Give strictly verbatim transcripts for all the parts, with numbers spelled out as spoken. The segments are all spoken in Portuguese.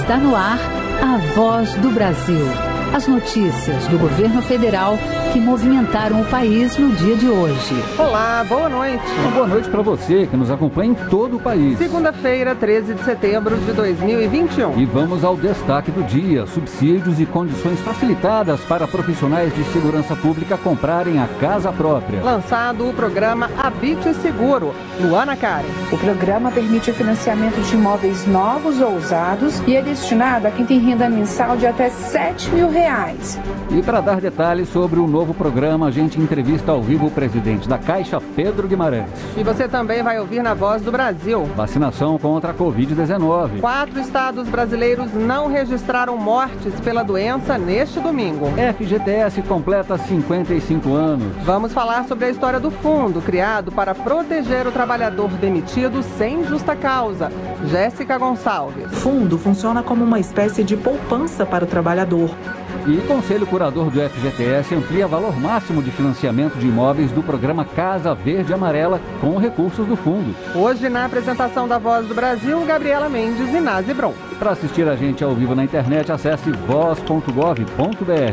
Está no ar a Voz do Brasil. As notícias do governo federal que movimentaram o país no dia de hoje. Olá, boa noite. Uma boa noite para você que nos acompanha em todo o país. Segunda-feira, treze de setembro de dois mil e vinte e um. E vamos ao destaque do dia. Subsídios e condições facilitadas para profissionais de segurança pública comprarem a casa própria. Lançado o programa Habite Seguro. Luana Karen. O programa permite o financiamento de imóveis novos ou usados e é destinado a quem tem renda mensal de até sete mil reais. E para dar detalhes sobre o novo programa, a gente entrevista ao vivo o presidente da Caixa, Pedro Guimarães. E você também vai ouvir na Voz do Brasil. Vacinação contra a covid dezenove. Quatro estados brasileiros não registraram mortes pela doença neste domingo. F G T S completa cinquenta e cinco anos. Vamos falar sobre a história do fundo criado para proteger o trabalhador demitido sem justa causa. Jéssica Gonçalves. O fundo funciona como uma espécie de poupança para o trabalhador. E o Conselho Curador do F G T S amplia valor máximo de financiamento de imóveis do programa Casa Verde e Amarela com recursos do fundo. Hoje, na apresentação da Voz do Brasil, Gabriela Mendes e Nazi Bron. Para assistir a gente ao vivo na internet, acesse voz ponto gov ponto br.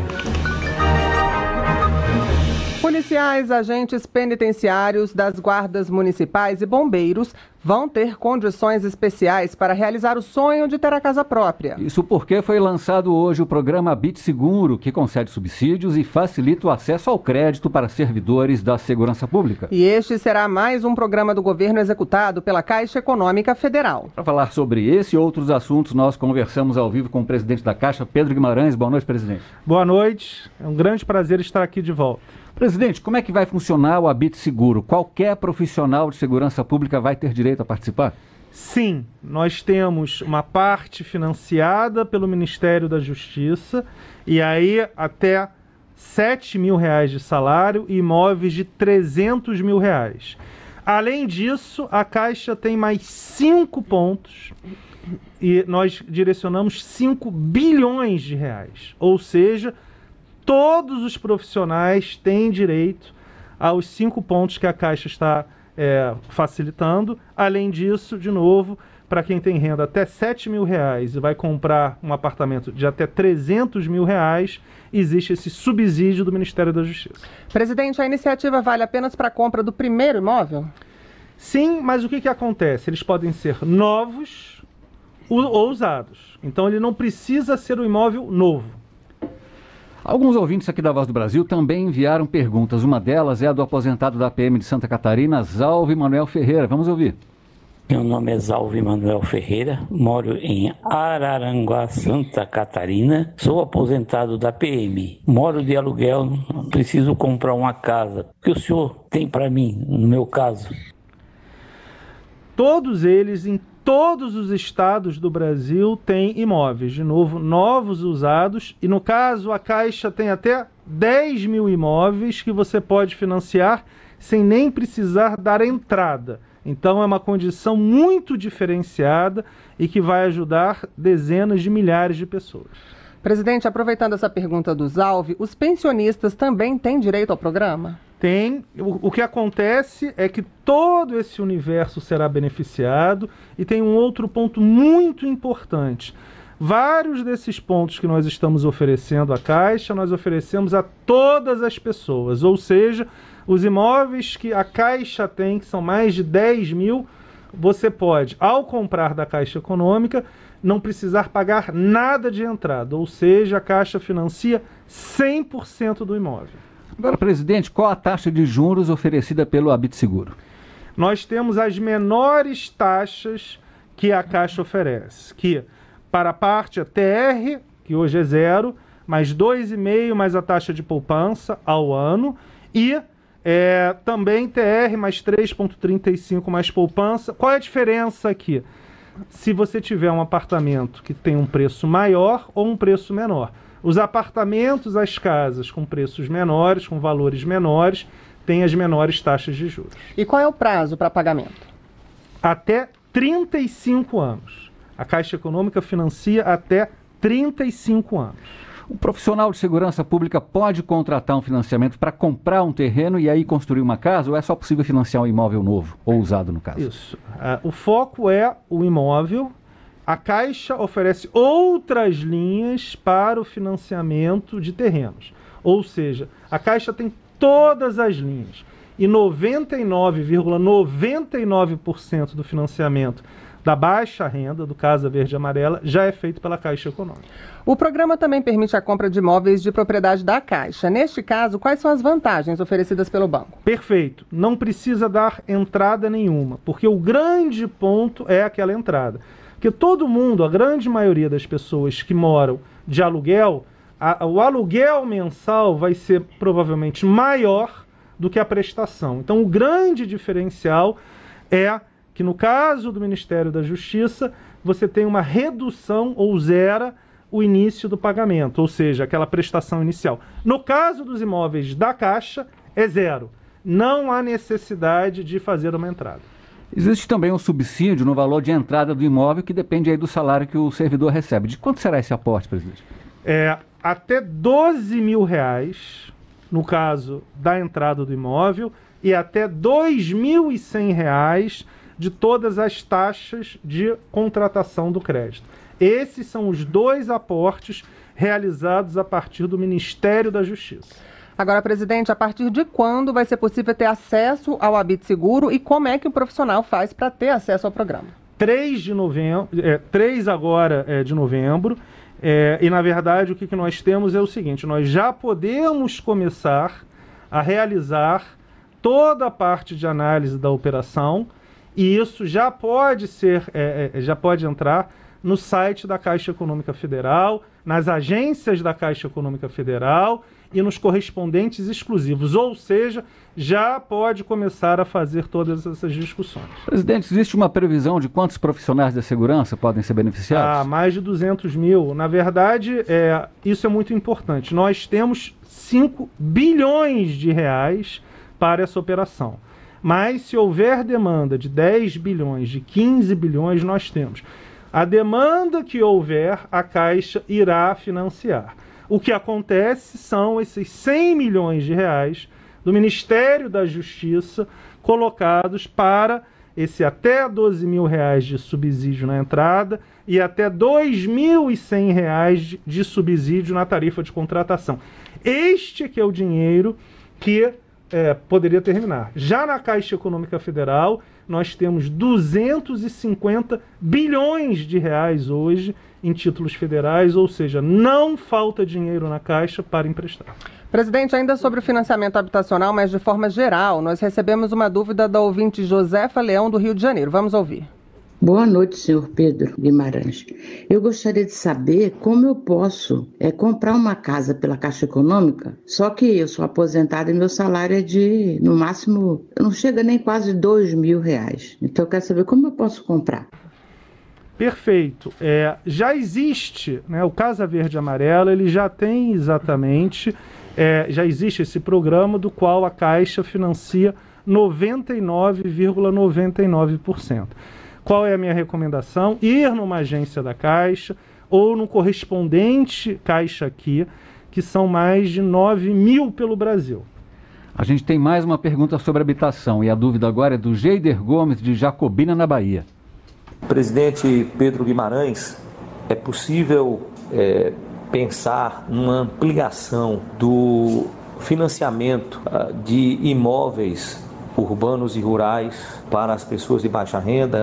Policiais, agentes penitenciários das guardas municipais e bombeiros vão ter condições especiais para realizar o sonho de ter a casa própria. Isso porque foi lançado hoje o programa Habite Seguro, que concede subsídios e facilita o acesso ao crédito para servidores da segurança pública. E este será mais um programa do governo executado pela Caixa Econômica Federal. Para falar sobre esse e outros assuntos, nós conversamos ao vivo com o presidente da Caixa, Pedro Guimarães. Boa noite, presidente. Boa noite. É um grande prazer estar aqui de volta. Presidente, como é que vai funcionar o Habite Seguro? Qualquer profissional de segurança pública vai ter direito a participar? Sim, nós temos uma parte financiada pelo Ministério da Justiça e aí até sete mil reais de salário e imóveis de trezentos mil reais. Além disso, a Caixa tem mais cinco pontos e nós direcionamos cinco bilhões de reais, ou seja, todos os profissionais têm direito aos cinco pontos que a Caixa está é, facilitando. Além disso, de novo, para quem tem renda até sete mil reais e vai comprar um apartamento de até trezentos mil reais, existe esse subsídio do Ministério da Justiça. Presidente, a iniciativa vale apenas para a compra do primeiro imóvel? Sim, mas o que, que acontece? Eles podem ser novos ou usados. Então ele não precisa ser um imóvel novo. Alguns ouvintes aqui da Voz do Brasil também enviaram perguntas. Uma delas é a do aposentado da P M de Santa Catarina, Zalve Manuel Ferreira. Vamos ouvir. Meu nome é Zalve Manuel Ferreira, moro em Araranguá, Santa Catarina. Sou aposentado da P M. Moro de aluguel, preciso comprar uma casa. O que o senhor tem para mim, no meu caso? Todos eles, em todos os estados do Brasil, têm imóveis, de novo, novos, usados. E no caso, a Caixa tem até dez mil imóveis que você pode financiar sem nem precisar dar entrada. Então é uma condição muito diferenciada e que vai ajudar dezenas de milhares de pessoas. Presidente, aproveitando essa pergunta do Zalve, os pensionistas também têm direito ao programa? Tem. O, o que acontece é que todo esse universo será beneficiado e tem um outro ponto muito importante. Vários desses pontos que nós estamos oferecendo à Caixa, nós oferecemos a todas as pessoas, ou seja, os imóveis que a Caixa tem, que são mais de dez mil, você pode, ao comprar da Caixa Econômica, não precisar pagar nada de entrada, ou seja, a Caixa financia cem por cento do imóvel. Agora, presidente, qual a taxa de juros oferecida pelo Habite Seguro? Nós temos as menores taxas que a Caixa oferece, que para a parte a T R, que hoje é zero, mais dois vírgula cinco mais a taxa de poupança ao ano, e é, também T R mais três vírgula trinta e cinco mais poupança. Qual é a diferença aqui? Se você tiver um apartamento que tem um preço maior ou um preço menor. Os apartamentos, as casas com preços menores, com valores menores, têm as menores taxas de juros. E qual é o prazo para pagamento? Até trinta e cinco anos. A Caixa Econômica financia até trinta e cinco anos. O profissional de segurança pública pode contratar um financiamento para comprar um terreno e aí construir uma casa, ou é só possível financiar um imóvel novo, ou usado no caso? Isso. Uh, o foco é o imóvel. A Caixa oferece outras linhas para o financiamento de terrenos. Ou seja, a Caixa tem todas as linhas. E noventa e nove vírgula noventa e nove por cento do financiamento da baixa renda, do Casa Verde e Amarela, já é feito pela Caixa Econômica. O programa também permite a compra de imóveis de propriedade da Caixa. Neste caso, quais são as vantagens oferecidas pelo banco? Perfeito. Não precisa dar entrada nenhuma, porque o grande ponto é aquela entrada. Porque todo mundo, a grande maioria das pessoas que moram de aluguel, a, o aluguel mensal vai ser provavelmente maior do que a prestação. Então, o grande diferencial é que, no caso do Ministério da Justiça, você tem uma redução ou zera o início do pagamento, ou seja, aquela prestação inicial. No caso dos imóveis da Caixa, é zero. Não há necessidade de fazer uma entrada. Existe também um subsídio no valor de entrada do imóvel que depende aí do salário que o servidor recebe. De quanto será esse aporte, presidente? É, até doze mil reais, no caso da entrada do imóvel, e até dois mil e cem reais de todas as taxas de contratação do crédito. Esses são os dois aportes realizados a partir do Ministério da Justiça. Agora, presidente, a partir de quando vai ser possível ter acesso ao Habite Seguro e como é que o profissional faz para ter acesso ao programa? três de novembro, é, três agora é, de novembro, é, e na verdade o que, que nós temos é o seguinte: nós já podemos começar a realizar toda a parte de análise da operação, e isso já pode ser, é, é, já pode entrar no site da Caixa Econômica Federal, nas agências da Caixa Econômica Federal e nos correspondentes exclusivos, ou seja, já pode começar a fazer todas essas discussões. Presidente, existe uma previsão de quantos profissionais da segurança podem ser beneficiados? Ah, mais de duzentos mil. Na verdade, é, isso é muito importante. Nós temos cinco bilhões de reais para essa operação. Mas se houver demanda de dez bilhões, de quinze bilhões, nós temos. A demanda que houver, a Caixa irá financiar. O que acontece são esses cem milhões de reais do Ministério da Justiça colocados para esse até doze mil reais de subsídio na entrada e até dois mil e cem reais de, de subsídio na tarifa de contratação. Este que é o dinheiro que é, poderia terminar. Já na Caixa Econômica Federal, nós temos duzentos e cinquenta bilhões de reais hoje em títulos federais, ou seja, não falta dinheiro na Caixa para emprestar. Presidente, ainda sobre o financiamento habitacional, mas de forma geral, nós recebemos uma dúvida da ouvinte Josefa Leão, do Rio de Janeiro. Vamos ouvir. Boa noite, senhor Pedro Guimarães. Eu gostaria de saber como eu posso é, comprar uma casa pela Caixa Econômica, só que eu sou aposentada e meu salário é de, no máximo, não chega nem quase dois mil reais. Então eu quero saber como eu posso comprar. Perfeito. É, já existe, né, o Casa Verde e Amarela, ele já tem exatamente, é, já existe esse programa do qual a Caixa financia noventa e nove vírgula noventa e nove por cento. Qual é a minha recomendação? Ir numa agência da Caixa ou no correspondente Caixa Aqui, que são mais de nove mil pelo Brasil. A gente tem mais uma pergunta sobre habitação e a dúvida agora é do Geider Gomes, de Jacobina, na Bahia. Presidente Pedro Guimarães, é possível é, pensar numa ampliação do financiamento uh, de imóveis urbanos e rurais para as pessoas de baixa renda?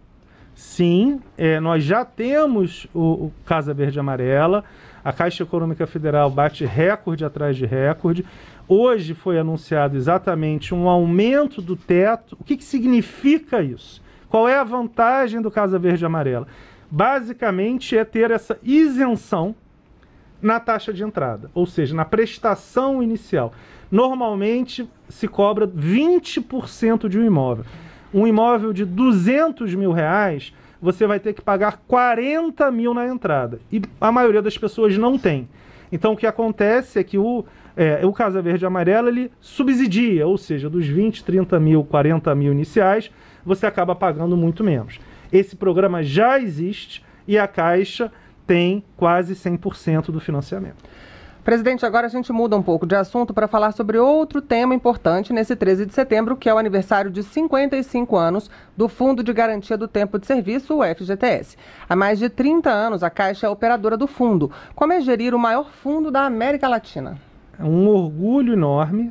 Sim, é, nós já temos o, o Casa Verde e Amarela, a Caixa Econômica Federal bate recorde atrás de recorde. Hoje foi anunciado exatamente um aumento do teto. O que, que significa isso? Qual é a vantagem do Casa Verde e Amarela? Basicamente é ter essa isenção na taxa de entrada, ou seja, na prestação inicial. Normalmente se cobra vinte por cento de um imóvel. Um imóvel de duzentos mil reais, você vai ter que pagar quarenta mil na entrada. E a maioria das pessoas não tem. Então o que acontece é que o, é, o Casa Verde e Amarela ele subsidia, ou seja, dos vinte, trinta mil, quarenta mil iniciais, você acaba pagando muito menos. Esse programa já existe e a Caixa tem quase cem por cento do financiamento. Presidente, agora a gente muda um pouco de assunto para falar sobre outro tema importante nesse treze de setembro, que é o aniversário de cinquenta e cinco anos do Fundo de Garantia do Tempo de Serviço, o F G T S. Há mais de trinta anos, a Caixa é operadora do fundo. Como é gerir o maior fundo da América Latina? É um orgulho enorme,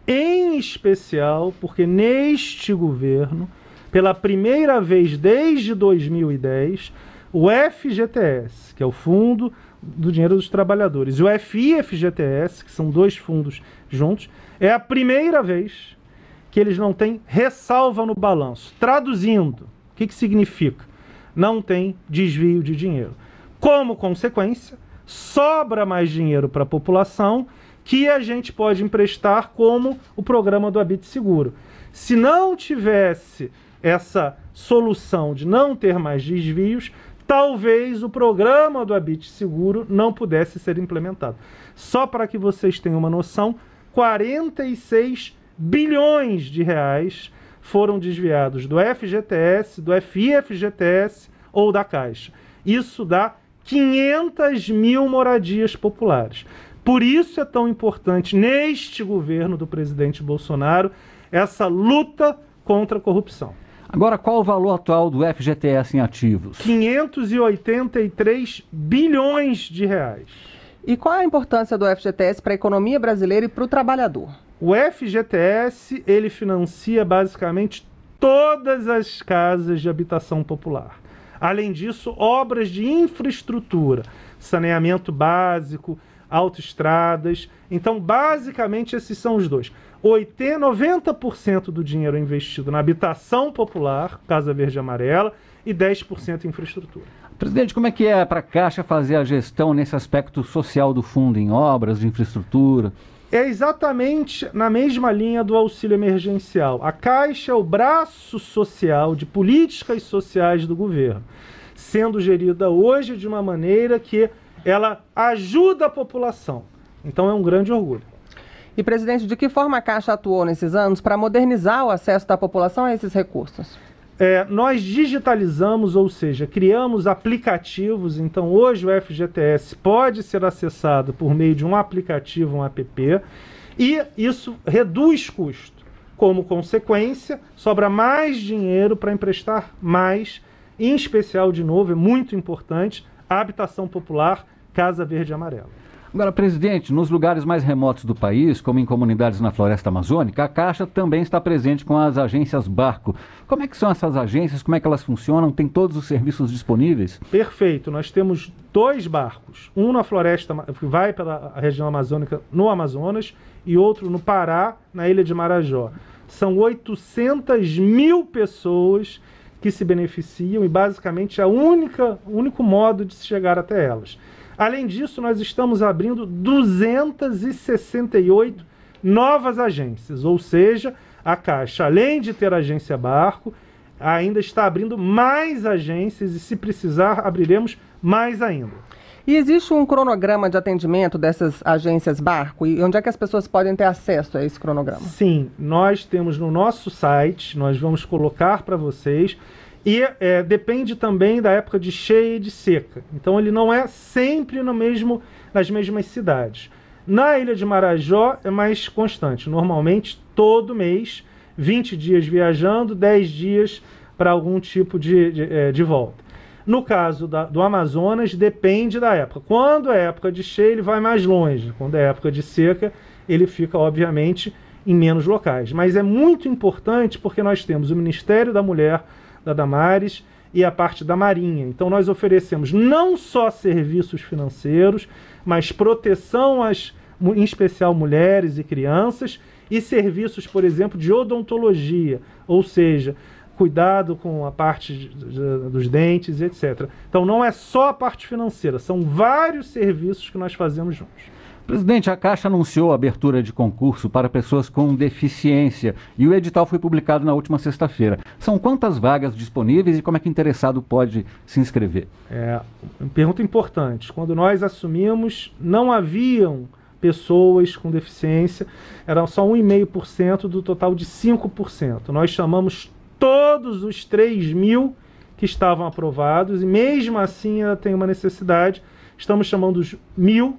em especial porque neste governo, pela primeira vez desde dois mil e dez, o F G T S, que é o Fundo do Dinheiro dos Trabalhadores, e o F I F G T S, que são dois fundos juntos, é a primeira vez que eles não têm ressalva no balanço. Traduzindo, o que, que significa? Não tem desvio de dinheiro. Como consequência, sobra mais dinheiro para a população que a gente pode emprestar, como o programa do Habite Seguro. Se não tivesse essa solução de não ter mais desvios, talvez o programa do Habite Seguro não pudesse ser implementado. Só para que vocês tenham uma noção, quarenta e seis bilhões de reais foram desviados do F G T S, do F I F G T S ou da Caixa. Isso dá quinhentas mil moradias populares. Por isso é tão importante, neste governo do presidente Bolsonaro, essa luta contra a corrupção. Agora, qual o valor atual do F G T S em ativos? quinhentos e oitenta e três bilhões de reais. E qual a importância do F G T S para a economia brasileira e para o trabalhador? O F G T S, ele financia basicamente todas as casas de habitação popular. Além disso, obras de infraestrutura, saneamento básico, autoestradas. Então, basicamente, esses são os dois. oitenta, noventa por cento do dinheiro é investido na habitação popular, Casa Verde e Amarela, e dez por cento em infraestrutura. Presidente, como é que é para a Caixa fazer a gestão nesse aspecto social do fundo, em obras de infraestrutura? É exatamente na mesma linha do auxílio emergencial. A Caixa é o braço social de políticas sociais do governo, sendo gerida hoje de uma maneira que ela ajuda a população. Então é um grande orgulho. E, presidente, de que forma a Caixa atuou nesses anos para modernizar o acesso da população a esses recursos? É, nós digitalizamos, ou seja, criamos aplicativos. Então hoje o F G T S pode ser acessado por meio de um aplicativo, um app, e isso reduz custo. Como consequência, sobra mais dinheiro para emprestar mais, em especial, de novo, é muito importante, a habitação popular, Casa Verde e Amarela. Agora, presidente, nos lugares mais remotos do país, como em comunidades na floresta amazônica, a Caixa também está presente com as agências Barco. Como é que são essas agências? Como é que elas funcionam? Tem todos os serviços disponíveis? Perfeito. Nós temos dois barcos. Um na floresta, que vai pela região amazônica, no Amazonas, e outro no Pará, na ilha de Marajó. São oitocentas mil pessoas que se beneficiam e, basicamente, é o único modo de se chegar até elas. Além disso, nós estamos abrindo duzentas e sessenta e oito novas agências, ou seja, a Caixa, além de ter a agência Barco, ainda está abrindo mais agências e, se precisar, abriremos mais ainda. E existe um cronograma de atendimento dessas agências Barco? E onde é que as pessoas podem ter acesso a esse cronograma? Sim, nós temos no nosso site, nós vamos colocar para vocês. E é, depende também da época de cheia e de seca. Então ele não é sempre no mesmo, nas mesmas cidades. Na Ilha de Marajó é mais constante. Normalmente todo mês, vinte dias viajando, dez dias para algum tipo de, de, de volta. No caso da, do Amazonas, depende da época. Quando é época de cheia, ele vai mais longe. Quando é época de seca, ele fica, obviamente, em menos locais. Mas é muito importante porque nós temos o Ministério da Mulher, da Damares, e a parte da Marinha. Então nós oferecemos não só serviços financeiros, mas proteção às, em especial, mulheres e crianças, e serviços, por exemplo, de odontologia, ou seja, cuidado com a parte de, de, dos dentes, etcétera. Então não é só a parte financeira, são vários serviços que nós fazemos juntos. Presidente, a Caixa anunciou a abertura de concurso para pessoas com deficiência e o edital foi publicado na última sexta-feira. São quantas vagas disponíveis e como é que o interessado pode se inscrever? É, pergunta importante. Quando nós assumimos, não haviam pessoas com deficiência, eram só um vírgula cinco por cento do total de cinco por cento. Nós chamamos todos os três mil que estavam aprovados e mesmo assim ela tem uma necessidade. Estamos chamando os mil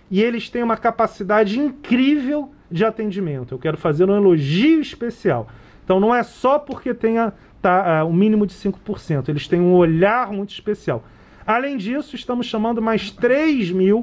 e eles têm uma capacidade incrível de atendimento. Eu quero fazer um elogio especial. Então não é só porque tenha tá, uh, um mínimo de cinco por cento, eles têm um olhar muito especial. Além disso, estamos chamando mais três mil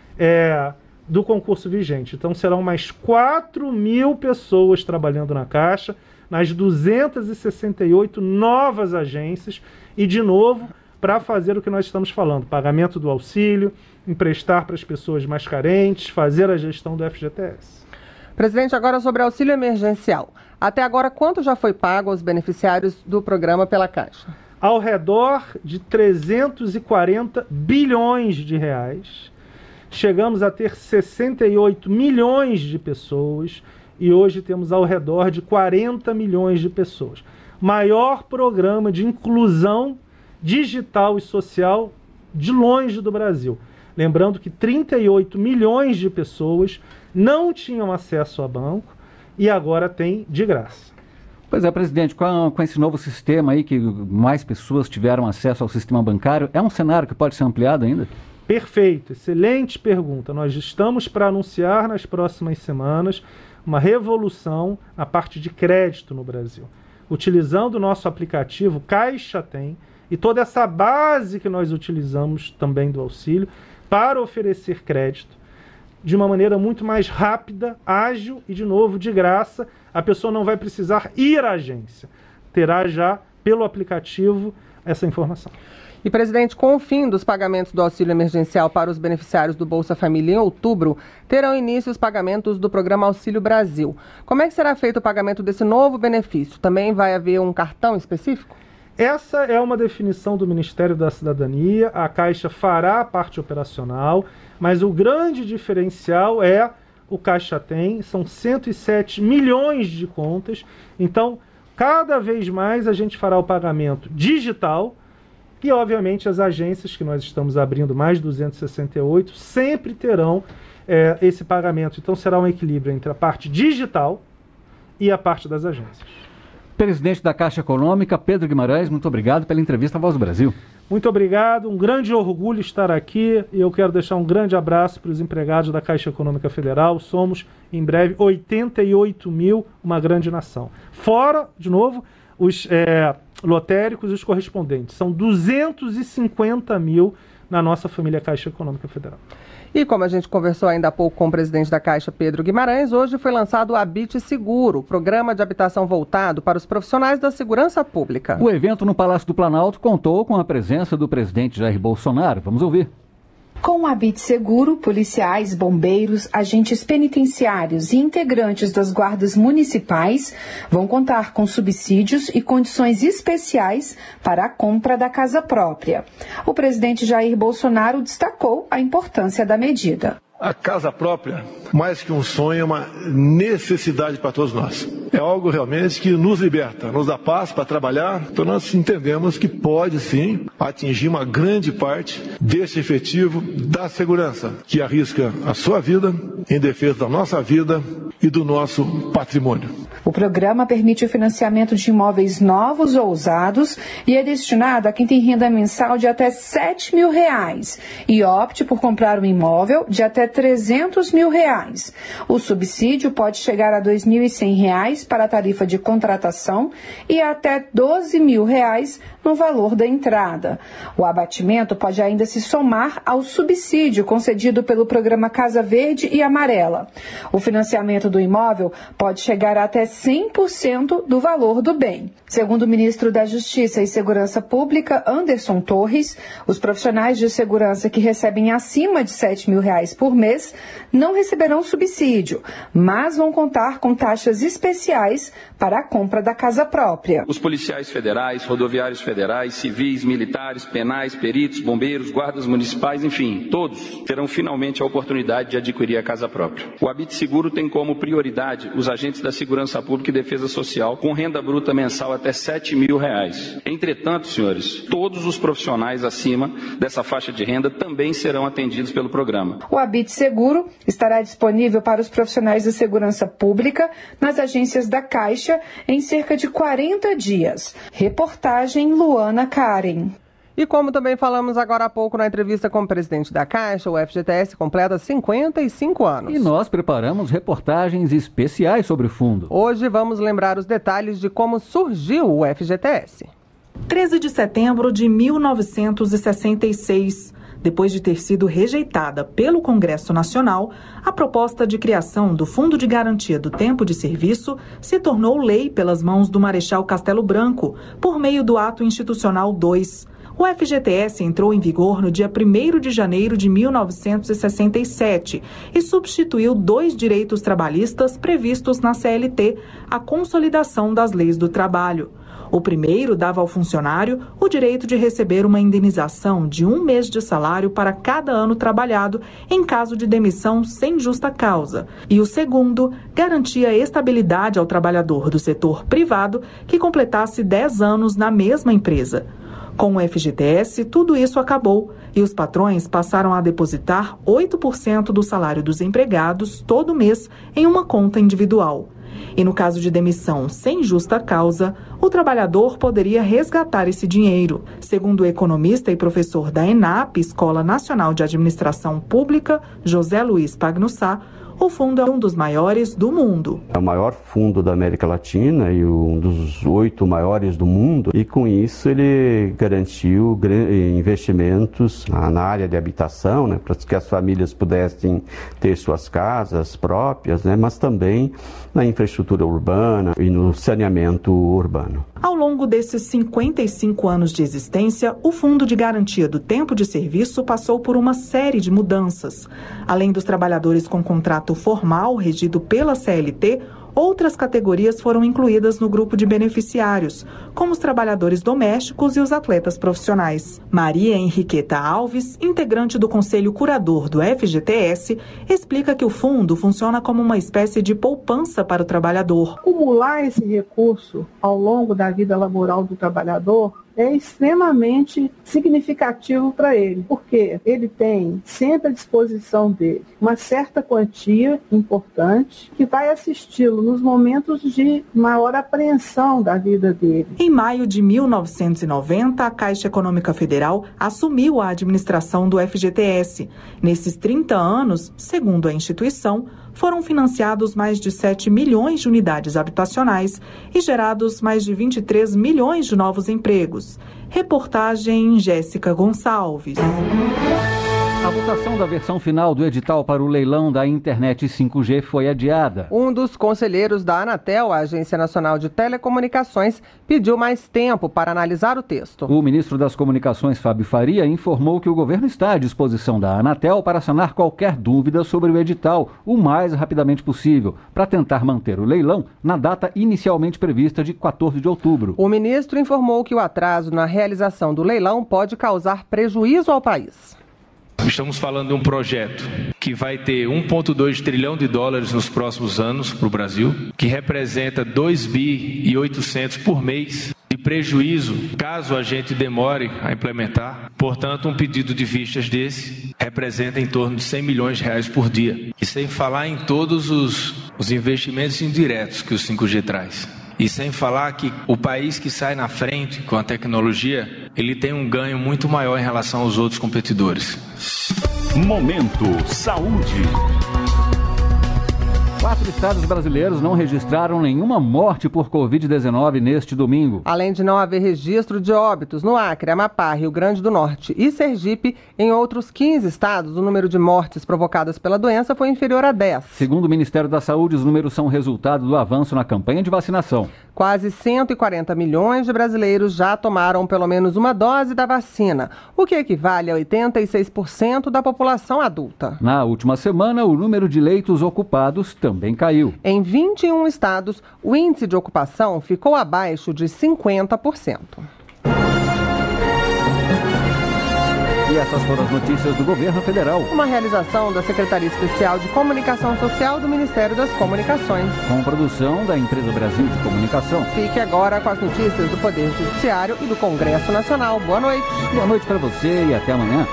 é, do concurso vigente. Então serão mais quatro mil pessoas trabalhando na Caixa, nas duzentas e sessenta e oito novas agências, e de novo, para fazer o que nós estamos falando, pagamento do auxílio, emprestar para as pessoas mais carentes, fazer a gestão do F G T S. Presidente, agora sobre auxílio emergencial. Até agora, quanto já foi pago aos beneficiários do programa pela Caixa? Ao redor de trezentos e quarenta bilhões de reais. Chegamos a ter sessenta e oito milhões de pessoas e hoje temos ao redor de quarenta milhões de pessoas. Maior programa de inclusão digital e social de longe do Brasil. Lembrando que trinta e oito milhões de pessoas não tinham acesso a banco e agora tem de graça. Pois é, presidente, com, com esse novo sistema aí, que mais pessoas tiveram acesso ao sistema bancário, é um cenário que pode ser ampliado ainda? Perfeito, excelente pergunta. Nós estamos para anunciar nas próximas semanas uma revolução na parte de crédito no Brasil. Utilizando o nosso aplicativo Caixa Tem e toda essa base que nós utilizamos também do auxílio para oferecer crédito de uma maneira muito mais rápida, ágil e, de novo, de graça. A pessoa não vai precisar ir à agência. Terá já, pelo aplicativo, essa informação. E, presidente, com o fim dos pagamentos do auxílio emergencial para os beneficiários do Bolsa Família em outubro, terão início os pagamentos do programa Auxílio Brasil. Como é que será feito o pagamento desse novo benefício? Também vai haver um cartão específico? Essa é uma definição do Ministério da Cidadania. A Caixa fará a parte operacional, mas o grande diferencial é o Caixa Tem. São cento e sete milhões de contas. Então, cada vez mais a gente fará o pagamento digital e, obviamente, as agências que nós estamos abrindo, mais duzentas e sessenta e oito, sempre terão é, esse pagamento. Então, será um equilíbrio entre a parte digital e a parte das agências. Presidente da Caixa Econômica, Pedro Guimarães, muito obrigado pela entrevista à Voz do Brasil. Muito obrigado, um grande orgulho estar aqui e eu quero deixar um grande abraço para os empregados da Caixa Econômica Federal. Somos, em breve, oitenta e oito mil, uma grande nação. Fora, de novo, os é, lotéricos e os correspondentes. São duzentos e cinquenta mil na nossa família Caixa Econômica Federal. E como a gente conversou ainda há pouco com o presidente da Caixa, Pedro Guimarães, hoje foi lançado o Habite Seguro, programa de habitação voltado para os profissionais da segurança pública. O evento no Palácio do Planalto contou com a presença do presidente Jair Bolsonaro. Vamos ouvir. Com o Habite Seguro, policiais, bombeiros, agentes penitenciários e integrantes das guardas municipais vão contar com subsídios e condições especiais para a compra da casa própria. O presidente Jair Bolsonaro destacou a importância da medida. A casa própria, mais que um sonho, é uma necessidade para todos nós. É algo realmente que nos liberta, nos dá paz para trabalhar. Então nós entendemos que pode sim atingir uma grande parte desse efetivo da segurança, que arrisca a sua vida em defesa da nossa vida e do nosso patrimônio. O programa permite o financiamento de imóveis novos ou usados e é destinado a quem tem renda mensal de até sete mil reais e opte por comprar um imóvel de até trezentos mil reais. O subsídio pode chegar a dois mil e cem reais para a tarifa de contratação e até doze mil reais no valor da entrada. O abatimento pode ainda se somar ao subsídio concedido pelo programa Casa Verde e Amarela. O financiamento do imóvel pode chegar a até cem por cento do valor do bem. Segundo o ministro da Justiça e Segurança Pública, Anderson Torres, os profissionais de segurança que recebem acima de sete mil reais por mês não receberão subsídio, mas vão contar com taxas especiais para a compra da casa própria. Os policiais federais, rodoviários federais, civis, militares, penais, peritos, bombeiros, guardas municipais, enfim, todos terão finalmente a oportunidade de adquirir a casa própria. O Habite Seguro tem como prioridade os agentes da Segurança Pública e Defesa Social com renda bruta mensal até sete mil reais. Entretanto, senhores, todos os profissionais acima dessa faixa de renda também serão atendidos pelo programa. O Habite Seguro estará disponível para os profissionais da segurança pública nas agências da Caixa em cerca de quarenta dias. Reportagem Luana Karen. E como também falamos agora há pouco na entrevista com o presidente da Caixa, o F G T S completa cinquenta e cinco anos. E nós preparamos reportagens especiais sobre o fundo. Hoje vamos lembrar os detalhes de como surgiu o F G T S. treze de setembro de mil novecentos e sessenta e seis. Depois de ter sido rejeitada pelo Congresso Nacional, a proposta de criação do Fundo de Garantia do Tempo de Serviço se tornou lei pelas mãos do Marechal Castelo Branco, por meio do Ato Institucional dois. O F G T S entrou em vigor no dia primeiro de janeiro de mil novecentos e sessenta e sete e substituiu dois direitos trabalhistas previstos na C L T, a consolidação das leis do trabalho. O primeiro dava ao funcionário o direito de receber uma indenização de um mês de salário para cada ano trabalhado em caso de demissão sem justa causa. E o segundo garantia estabilidade ao trabalhador do setor privado que completasse dez anos na mesma empresa. Com o F G T S, tudo isso acabou e os patrões passaram a depositar oito por cento do salário dos empregados todo mês em uma conta individual. E no caso de demissão sem justa causa, o trabalhador poderia resgatar esse dinheiro. Segundo o economista e professor da ENAP, Escola Nacional de Administração Pública, José Luiz Pagnussá, o fundo é um dos maiores do mundo. É o maior fundo da América Latina e um dos oito maiores do mundo. E com isso ele garantiu investimentos na área de habitação, né, para que as famílias pudessem ter suas casas próprias, né, mas também na infraestrutura urbana e no saneamento urbano. Ao longo desses cinquenta e cinco anos de existência, o Fundo de Garantia do Tempo de Serviço passou por uma série de mudanças. Além dos trabalhadores com contrato formal regido pela C L T, outras categorias foram incluídas no grupo de beneficiários, como os trabalhadores domésticos e os atletas profissionais. Maria Henriqueta Alves, integrante do Conselho Curador do F G T S, explica que o fundo funciona como uma espécie de poupança para o trabalhador. Acumular esse recurso ao longo da vida laboral do trabalhador é extremamente significativo para ele, porque ele tem sempre à disposição dele uma certa quantia importante que vai assisti-lo nos momentos de maior apreensão da vida dele. Em maio de mil novecentos e noventa, a Caixa Econômica Federal assumiu a administração do F G T S. Nesses trinta anos, segundo a instituição, foram financiados mais de sete milhões de unidades habitacionais e gerados mais de vinte e três milhões de novos empregos. Reportagem Jéssica Gonçalves. A votação da versão final do edital para o leilão da internet cinco G foi adiada. Um dos conselheiros da Anatel, a Agência Nacional de Telecomunicações, pediu mais tempo para analisar o texto. O ministro das Comunicações, Fábio Faria, informou que o governo está à disposição da Anatel para sanar qualquer dúvida sobre o edital o mais rapidamente possível, para tentar manter o leilão na data inicialmente prevista de quatorze de outubro. O ministro informou que o atraso na realização do leilão pode causar prejuízo ao país. Estamos falando de um projeto que vai ter um vírgula dois trilhão de dólares nos próximos anos para o Brasil, que representa dois bi e oitocentos por mês de prejuízo caso a gente demore a implementar. Portanto, um pedido de vistas desse representa em torno de cem milhões de reais por dia. E sem falar em todos os, os investimentos indiretos que o cinco G traz. E sem falar que o país que sai na frente com a tecnologia, ele tem um ganho muito maior em relação aos outros competidores. Momento Saúde. Quatro estados brasileiros não registraram nenhuma morte por covid dezenove neste domingo. Além de não haver registro de óbitos no Acre, Amapá, Rio Grande do Norte e Sergipe, em outros quinze estados, o número de mortes provocadas pela doença foi inferior a dez. Segundo o Ministério da Saúde, os números são resultado do avanço na campanha de vacinação. Quase cento e quarenta milhões de brasileiros já tomaram pelo menos uma dose da vacina, o que equivale a oitenta e seis por cento da população adulta. Na última semana, o número de leitos ocupados também caiu. Em vinte e um estados, o índice de ocupação ficou abaixo de cinquenta por cento. E essas foram as notícias do Governo Federal. Uma realização da Secretaria Especial de Comunicação Social do Ministério das Comunicações. Com produção da Empresa Brasil de Comunicação. Fique agora com as notícias do Poder Judiciário e do Congresso Nacional. Boa noite. Boa noite para você e até amanhã.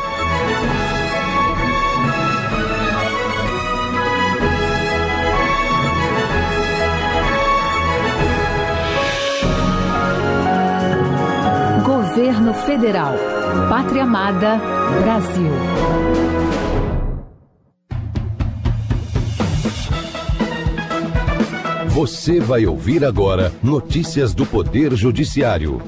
Governo Federal. Pátria Amada, Brasil. Você vai ouvir agora notícias do Poder Judiciário.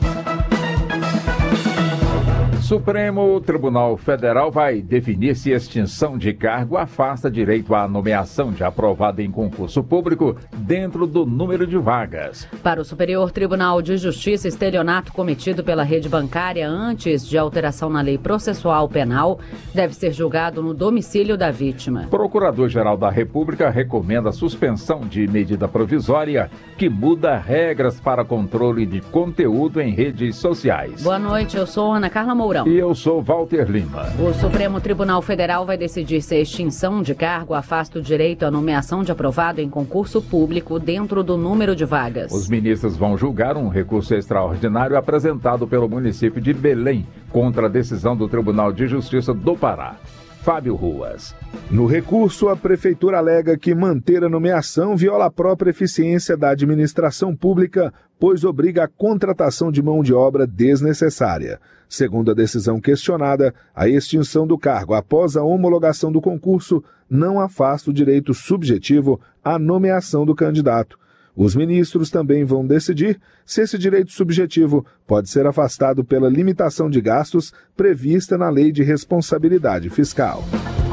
Supremo Tribunal Federal vai definir se extinção de cargo afasta direito à nomeação de aprovado em concurso público dentro do número de vagas. Para o Superior Tribunal de Justiça, estelionato cometido pela rede bancária antes de alteração na lei processual penal deve ser julgado no domicílio da vítima. Procurador-Geral da República recomenda a suspensão de medida provisória que muda regras para controle de conteúdo em redes sociais. Boa noite, eu sou Ana Carla Mourão. E eu sou Walter Lima. O Supremo Tribunal Federal vai decidir se a extinção de cargo afasta o direito à nomeação de aprovado em concurso público dentro do número de vagas. Os ministros vão julgar um recurso extraordinário apresentado pelo município de Belém contra a decisão do Tribunal de Justiça do Pará. Fábio Ruas. No recurso, a Prefeitura alega que manter a nomeação viola a própria eficiência da administração pública, pois obriga a contratação de mão de obra desnecessária. Segundo a decisão questionada, a extinção do cargo após a homologação do concurso não afasta o direito subjetivo à nomeação do candidato. Os ministros também vão decidir se esse direito subjetivo pode ser afastado pela limitação de gastos prevista na Lei de Responsabilidade Fiscal.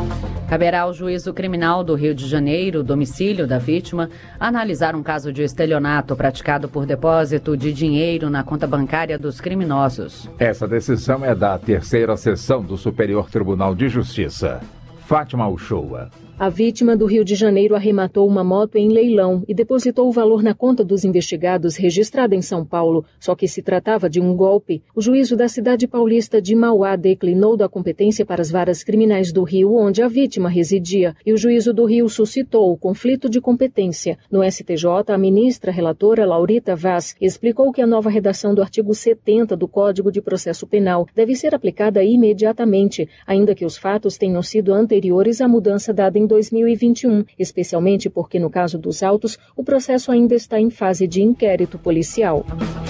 Caberá ao Juízo Criminal do Rio de Janeiro, domicílio da vítima, analisar um caso de estelionato praticado por depósito de dinheiro na conta bancária dos criminosos. Essa decisão é da terceira sessão do Superior Tribunal de Justiça. Fátima Uchoa. A vítima do Rio de Janeiro arrematou uma moto em leilão e depositou o valor na conta dos investigados registrada em São Paulo, só que se tratava de um golpe. O juízo da cidade paulista de Mauá declinou da competência para as varas criminais do Rio, onde a vítima residia, e o juízo do Rio suscitou o conflito de competência. No S T J, a ministra relatora Laurita Vaz explicou que a nova redação do artigo setenta do Código de Processo Penal deve ser aplicada imediatamente, ainda que os fatos tenham sido anteriores à mudança dada em dois mil e vinte e um, especialmente porque, no caso dos autos, o processo ainda está em fase de inquérito policial.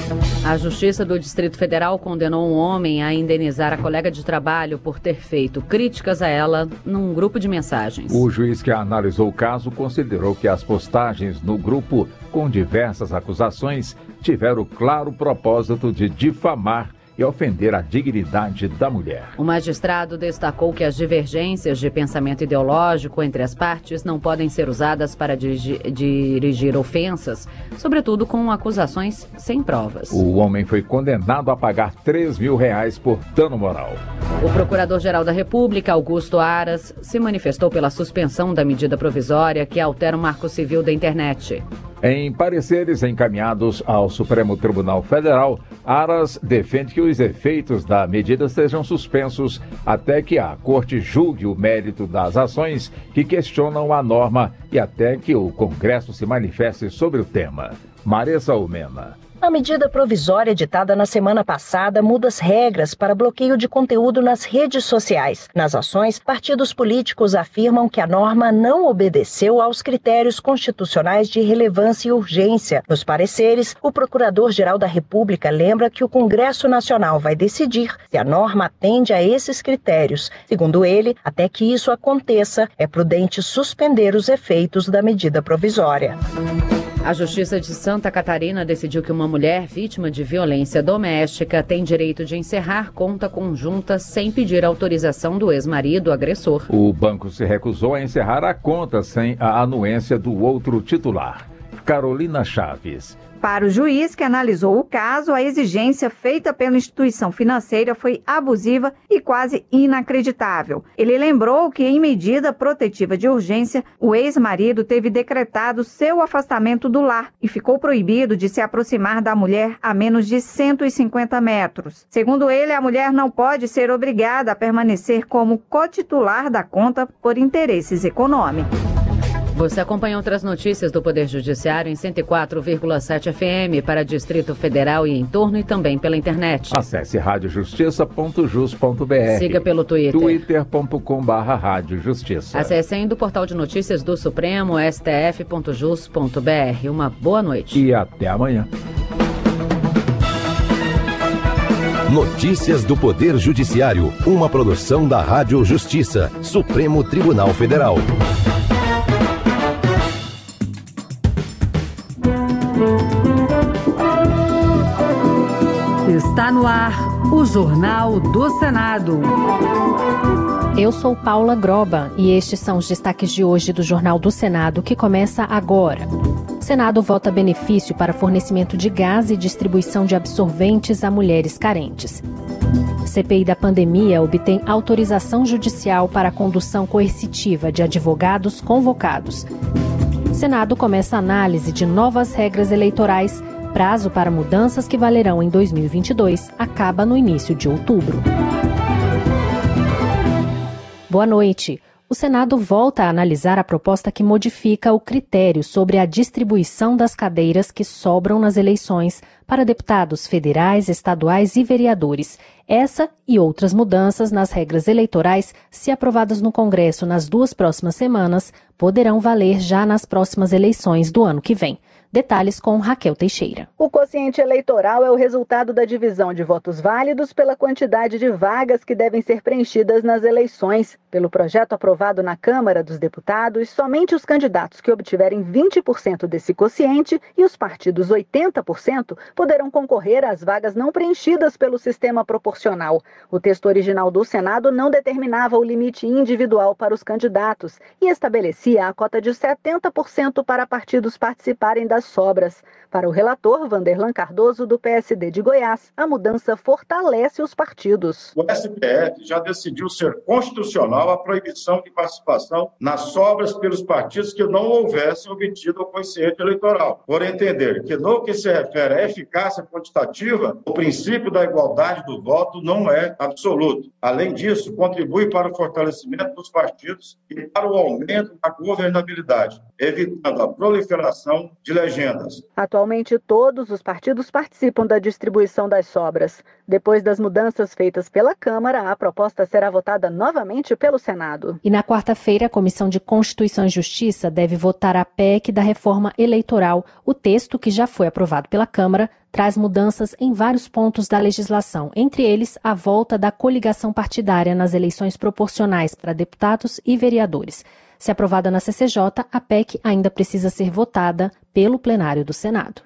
A Justiça do Distrito Federal condenou um homem a indenizar a colega de trabalho por ter feito críticas a ela num grupo de mensagens. O juiz que analisou o caso considerou que as postagens no grupo com diversas acusações tiveram o claro propósito de difamar e ofender a dignidade da mulher. O magistrado destacou que as divergências de pensamento ideológico entre as partes não podem ser usadas para dirigir, dirigir ofensas, sobretudo com acusações sem provas. O homem foi condenado a pagar três mil reais por dano moral. O Procurador-Geral da República, Augusto Aras, se manifestou pela suspensão da medida provisória que altera o Marco Civil da Internet. Em pareceres encaminhados ao Supremo Tribunal Federal, Aras defende que os efeitos da medida sejam suspensos até que a Corte julgue o mérito das ações que questionam a norma e até que o Congresso se manifeste sobre o tema. Maressa Almena. A medida provisória editada na semana passada muda as regras para bloqueio de conteúdo nas redes sociais. Nas ações, partidos políticos afirmam que a norma não obedeceu aos critérios constitucionais de relevância e urgência. Nos pareceres, o Procurador-Geral da República lembra que o Congresso Nacional vai decidir se a norma atende a esses critérios. Segundo ele, até que isso aconteça, é prudente suspender os efeitos da medida provisória. A Justiça de Santa Catarina decidiu que uma mulher vítima de violência doméstica tem direito de encerrar conta conjunta sem pedir autorização do ex-marido agressor. O banco se recusou a encerrar a conta sem a anuência do outro titular. Carolina Chaves. Para o juiz que analisou o caso, a exigência feita pela instituição financeira foi abusiva e quase inacreditável. Ele lembrou que, em medida protetiva de urgência, o ex-marido teve decretado seu afastamento do lar e ficou proibido de se aproximar da mulher a menos de cento e cinquenta metros. Segundo ele, a mulher não pode ser obrigada a permanecer como cotitular da conta por interesses econômicos. Você acompanha outras notícias do Poder Judiciário em cento e quatro vírgula sete F M para Distrito Federal e entorno e também pela internet. Acesse rádio justiça ponto jus ponto b r. Siga pelo Twitter. twitter ponto com barra rádio justiça. Acesse ainda o portal de notícias do Supremo, s t f ponto jus ponto b r. Uma boa noite. E até amanhã. Notícias do Poder Judiciário, uma produção da Rádio Justiça, Supremo Tribunal Federal. Está no ar o Jornal do Senado. Eu sou Paula Groba e estes são os destaques de hoje do Jornal do Senado, que começa agora. O Senado vota benefício para fornecimento de gás e distribuição de absorventes a mulheres carentes. C P I da pandemia obtém autorização judicial para a condução coercitiva de advogados convocados. O Senado começa a análise de novas regras eleitorais. Prazo para mudanças que valerão em dois mil e vinte e dois acaba no início de outubro. Boa noite. O Senado volta a analisar a proposta que modifica o critério sobre a distribuição das cadeiras que sobram nas eleições para deputados federais, estaduais e vereadores. Essa e outras mudanças nas regras eleitorais, se aprovadas no Congresso nas duas próximas semanas, poderão valer já nas próximas eleições do ano que vem. Detalhes com Raquel Teixeira. O quociente eleitoral é o resultado da divisão de votos válidos pela quantidade de vagas que devem ser preenchidas nas eleições. Pelo projeto aprovado na Câmara dos Deputados, somente os candidatos que obtiverem vinte por cento desse quociente e os partidos oitenta por cento poderão concorrer às vagas não preenchidas pelo sistema proporcional. O texto original do Senado não determinava o limite individual para os candidatos e estabelecia a cota de setenta por cento para partidos participarem das sobras. Para o relator, Vanderlan Cardoso, do P S D de Goiás, a mudança fortalece os partidos. O S T F já decidiu ser constitucional a proibição de participação nas sobras pelos partidos que não houvessem obtido o quociente eleitoral, por entender que, no que se refere à eficácia quantitativa, o princípio da igualdade do voto não é absoluto. Além disso, contribui para o fortalecimento dos partidos e para o aumento da governabilidade, evitando a proliferação de legendas. Atualmente, todos os partidos participam da distribuição das sobras. Depois das mudanças feitas pela Câmara, a proposta será votada novamente pelo Senado. E na quarta-feira, a Comissão de Constituição e Justiça deve votar a P E C da reforma eleitoral. O texto, que já foi aprovado pela Câmara, traz mudanças em vários pontos da legislação, entre eles a volta da coligação partidária nas eleições proporcionais para deputados e vereadores. Se aprovada na C C J, a P E C ainda precisa ser votada pelo plenário do Senado.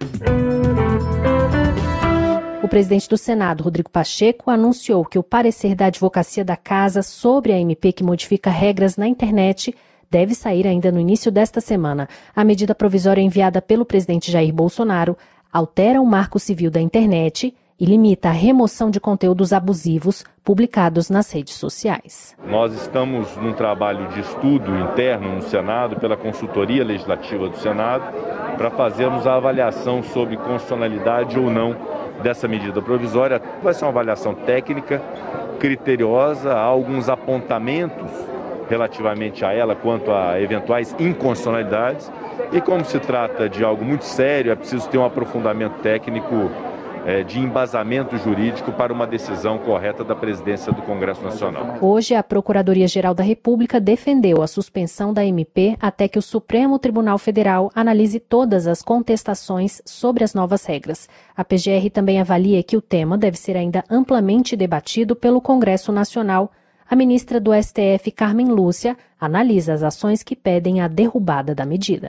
O presidente do Senado, Rodrigo Pacheco, anunciou que o parecer da Advocacia da Casa sobre a M P que modifica regras na internet deve sair ainda no início desta semana. A medida provisória enviada pelo presidente Jair Bolsonaro altera o Marco Civil da internet e limita a remoção de conteúdos abusivos publicados nas redes sociais. Nós estamos num trabalho de estudo interno no Senado, pela consultoria legislativa do Senado, para fazermos a avaliação sobre constitucionalidade ou não dessa medida provisória. Vai ser uma avaliação técnica, criteriosa, há alguns apontamentos relativamente a ela quanto a eventuais inconstitucionalidades. E como se trata de algo muito sério, é preciso ter um aprofundamento técnico é, de embasamento jurídico para uma decisão correta da presidência do Congresso Nacional. Hoje, a Procuradoria-Geral da República defendeu a suspensão da M P até que o Supremo Tribunal Federal analise todas as contestações sobre as novas regras. A P G R também avalia que o tema deve ser ainda amplamente debatido pelo Congresso Nacional. A ministra do S T F, Carmen Lúcia, analisa as ações que pedem a derrubada da medida.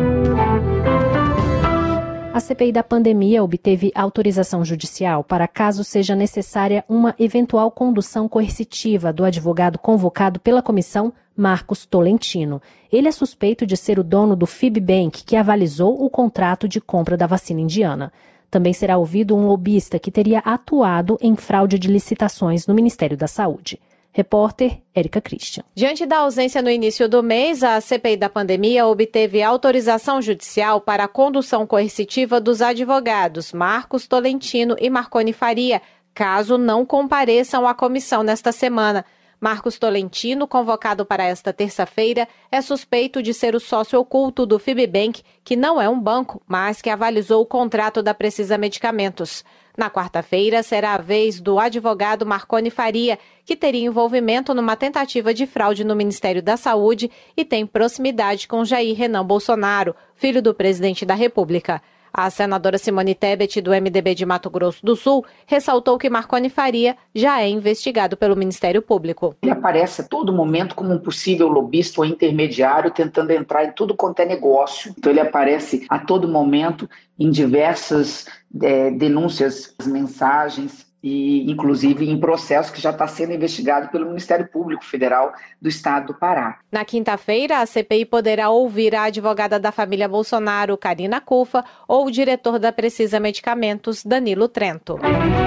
A C P I da pandemia obteve autorização judicial para, caso seja necessária, uma eventual condução coercitiva do advogado convocado pela comissão, Marcos Tolentino. Ele é suspeito de ser o dono do Fibbank, que avalizou o contrato de compra da vacina indiana. Também será ouvido um lobista que teria atuado em fraude de licitações no Ministério da Saúde. Repórter Érica Christian. Diante da ausência no início do mês, a C P I da pandemia obteve autorização judicial para a condução coercitiva dos advogados Marcos Tolentino e Marconi Faria, caso não compareçam à comissão nesta semana. Marcos Tolentino, convocado para esta terça-feira, é suspeito de ser o sócio oculto do Fibbank, que não é um banco, mas que avalizou o contrato da Precisa Medicamentos. Na quarta-feira, será a vez do advogado Marconi Faria, que teria envolvimento numa tentativa de fraude no Ministério da Saúde e tem proximidade com Jair Renan Bolsonaro, filho do presidente da República. A senadora Simone Tebet, do M D B de Mato Grosso do Sul, ressaltou que Marconi Faria já é investigado pelo Ministério Público. Ele aparece a todo momento como um possível lobista ou intermediário tentando entrar em tudo quanto é negócio. Então ele aparece a todo momento em diversas é, denúncias, mensagens, e inclusive em processo que já está sendo investigado pelo Ministério Público Federal do Estado do Pará. Na quinta-feira, a C P I poderá ouvir a advogada da família Bolsonaro, Karina Cufa, ou o diretor da Precisa Medicamentos, Danilo Trento.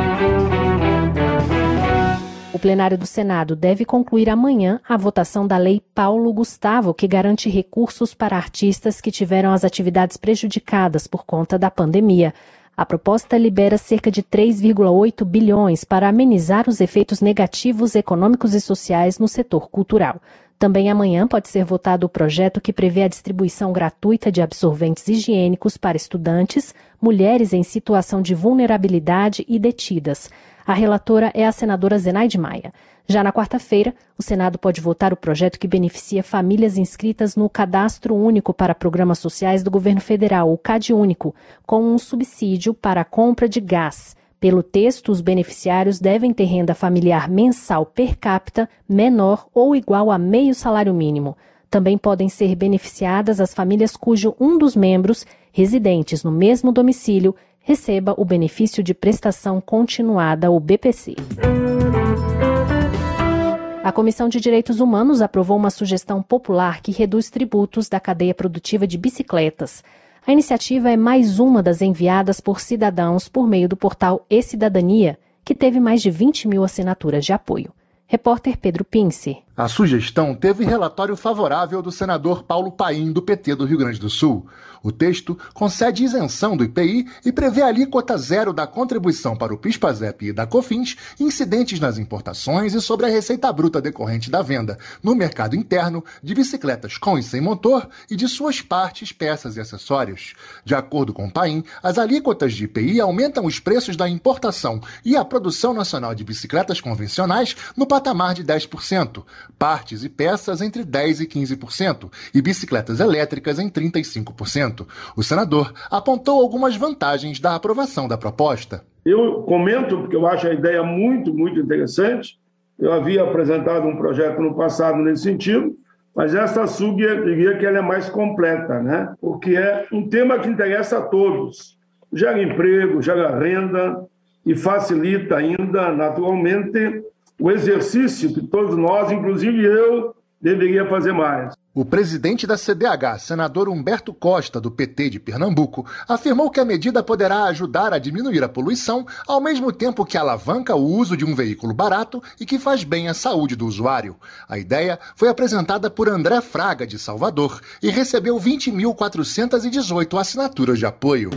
O plenário do Senado deve concluir amanhã a votação da Lei Paulo Gustavo, que garante recursos para artistas que tiveram as atividades prejudicadas por conta da pandemia. A proposta libera cerca de três vírgula oito bilhões para amenizar os efeitos negativos econômicos e sociais no setor cultural. Também amanhã pode ser votado o projeto que prevê a distribuição gratuita de absorventes higiênicos para estudantes, mulheres em situação de vulnerabilidade e detidas. A relatora é a senadora Zenaide Maia. Já na quarta-feira, o Senado pode votar o projeto que beneficia famílias inscritas no Cadastro Único para Programas Sociais do Governo Federal, o CadÚnico, com um subsídio para a compra de gás. Pelo texto, os beneficiários devem ter renda familiar mensal per capita menor ou igual a meio salário mínimo. Também podem ser beneficiadas as famílias cujo um dos membros, residentes no mesmo domicílio, receba o benefício de prestação continuada, o B P C. A Comissão de Direitos Humanos aprovou uma sugestão popular que reduz tributos da cadeia produtiva de bicicletas. A iniciativa é mais uma das enviadas por cidadãos por meio do portal E-Cidadania, que teve mais de vinte mil assinaturas de apoio. Repórter Pedro Pince. A sugestão teve relatório favorável do senador Paulo Paim, do P T do Rio Grande do Sul. O texto concede isenção do I P I e prevê alíquota zero da contribuição para o PIS/PASEP e da COFINS, incidentes nas importações e sobre a receita bruta decorrente da venda, no mercado interno, de bicicletas com e sem motor e de suas partes, peças e acessórios. De acordo com Paim, as alíquotas de I P I aumentam os preços da importação e a produção nacional de bicicletas convencionais no patamar de dez por cento. Partes e peças entre dez por cento e quinze por cento e bicicletas elétricas em trinta e cinco por cento. O senador apontou algumas vantagens da aprovação da proposta. Eu comento porque eu acho a ideia muito, muito interessante. Eu havia apresentado um projeto no passado nesse sentido, mas essa sub, eu diria que ela é mais completa, né? Porque é um tema que interessa a todos. Gera emprego, gera renda e facilita ainda, naturalmente, o exercício que todos nós, inclusive eu, deveria fazer mais. O presidente da C D H, senador Humberto Costa, do P T de Pernambuco, afirmou que a medida poderá ajudar a diminuir a poluição, ao mesmo tempo que alavanca o uso de um veículo barato e que faz bem à saúde do usuário. A ideia foi apresentada por André Fraga, de Salvador, e recebeu vinte mil quatrocentas e dezoito assinaturas de apoio.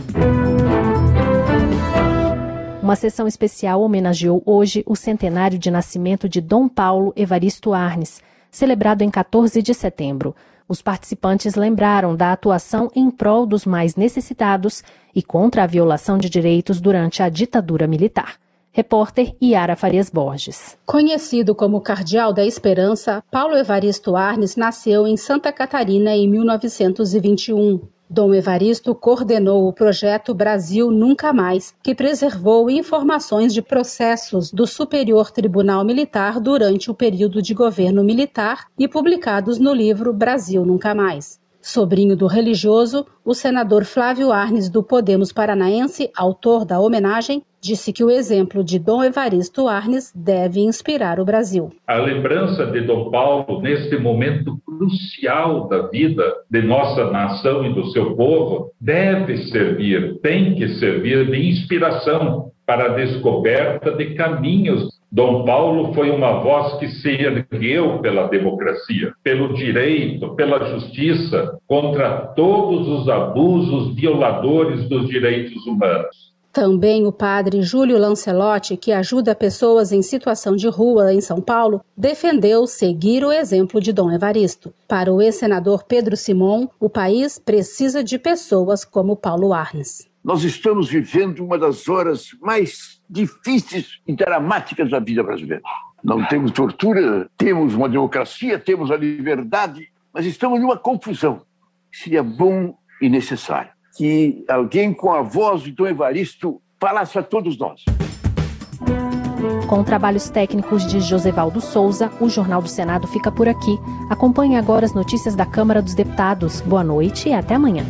Uma sessão especial homenageou hoje o centenário de nascimento de Dom Paulo Evaristo Arnes, celebrado em quatorze de setembro. Os participantes lembraram da atuação em prol dos mais necessitados e contra a violação de direitos durante a ditadura militar. Repórter Yara Farias Borges. Conhecido como Cardeal da Esperança, Paulo Evaristo Arnes nasceu em Santa Catarina em mil novecentos e vinte e um. Dom Evaristo coordenou o projeto Brasil Nunca Mais, que preservou informações de processos do Superior Tribunal Militar durante o período de governo militar e publicados no livro Brasil Nunca Mais. Sobrinho do religioso, o senador Flávio Arnes, do Podemos Paranaense, autor da homenagem, disse que o exemplo de Dom Evaristo Arnes deve inspirar o Brasil. A lembrança de Dom Paulo, neste momento crucial da vida de nossa nação e do seu povo, deve servir, tem que servir de inspiração para a descoberta de caminhos. Dom Paulo foi uma voz que se ergueu pela democracia, pelo direito, pela justiça, contra todos os abusos violadores dos direitos humanos. Também o padre Júlio Lancelotti, que ajuda pessoas em situação de rua em São Paulo, defendeu seguir o exemplo de Dom Evaristo. Para o ex-senador Pedro Simon, o país precisa de pessoas como Paulo Arnes. Nós estamos vivendo uma das horas mais difíceis e dramáticas da vida brasileira. Não temos tortura, temos uma democracia, temos a liberdade, mas estamos numa confusão. Seria bom e necessário que alguém com a voz do Dom Evaristo falasse a todos nós. Com trabalhos técnicos de Josevaldo Souza, o Jornal do Senado fica por aqui. Acompanhe agora as notícias da Câmara dos Deputados. Boa noite e até amanhã.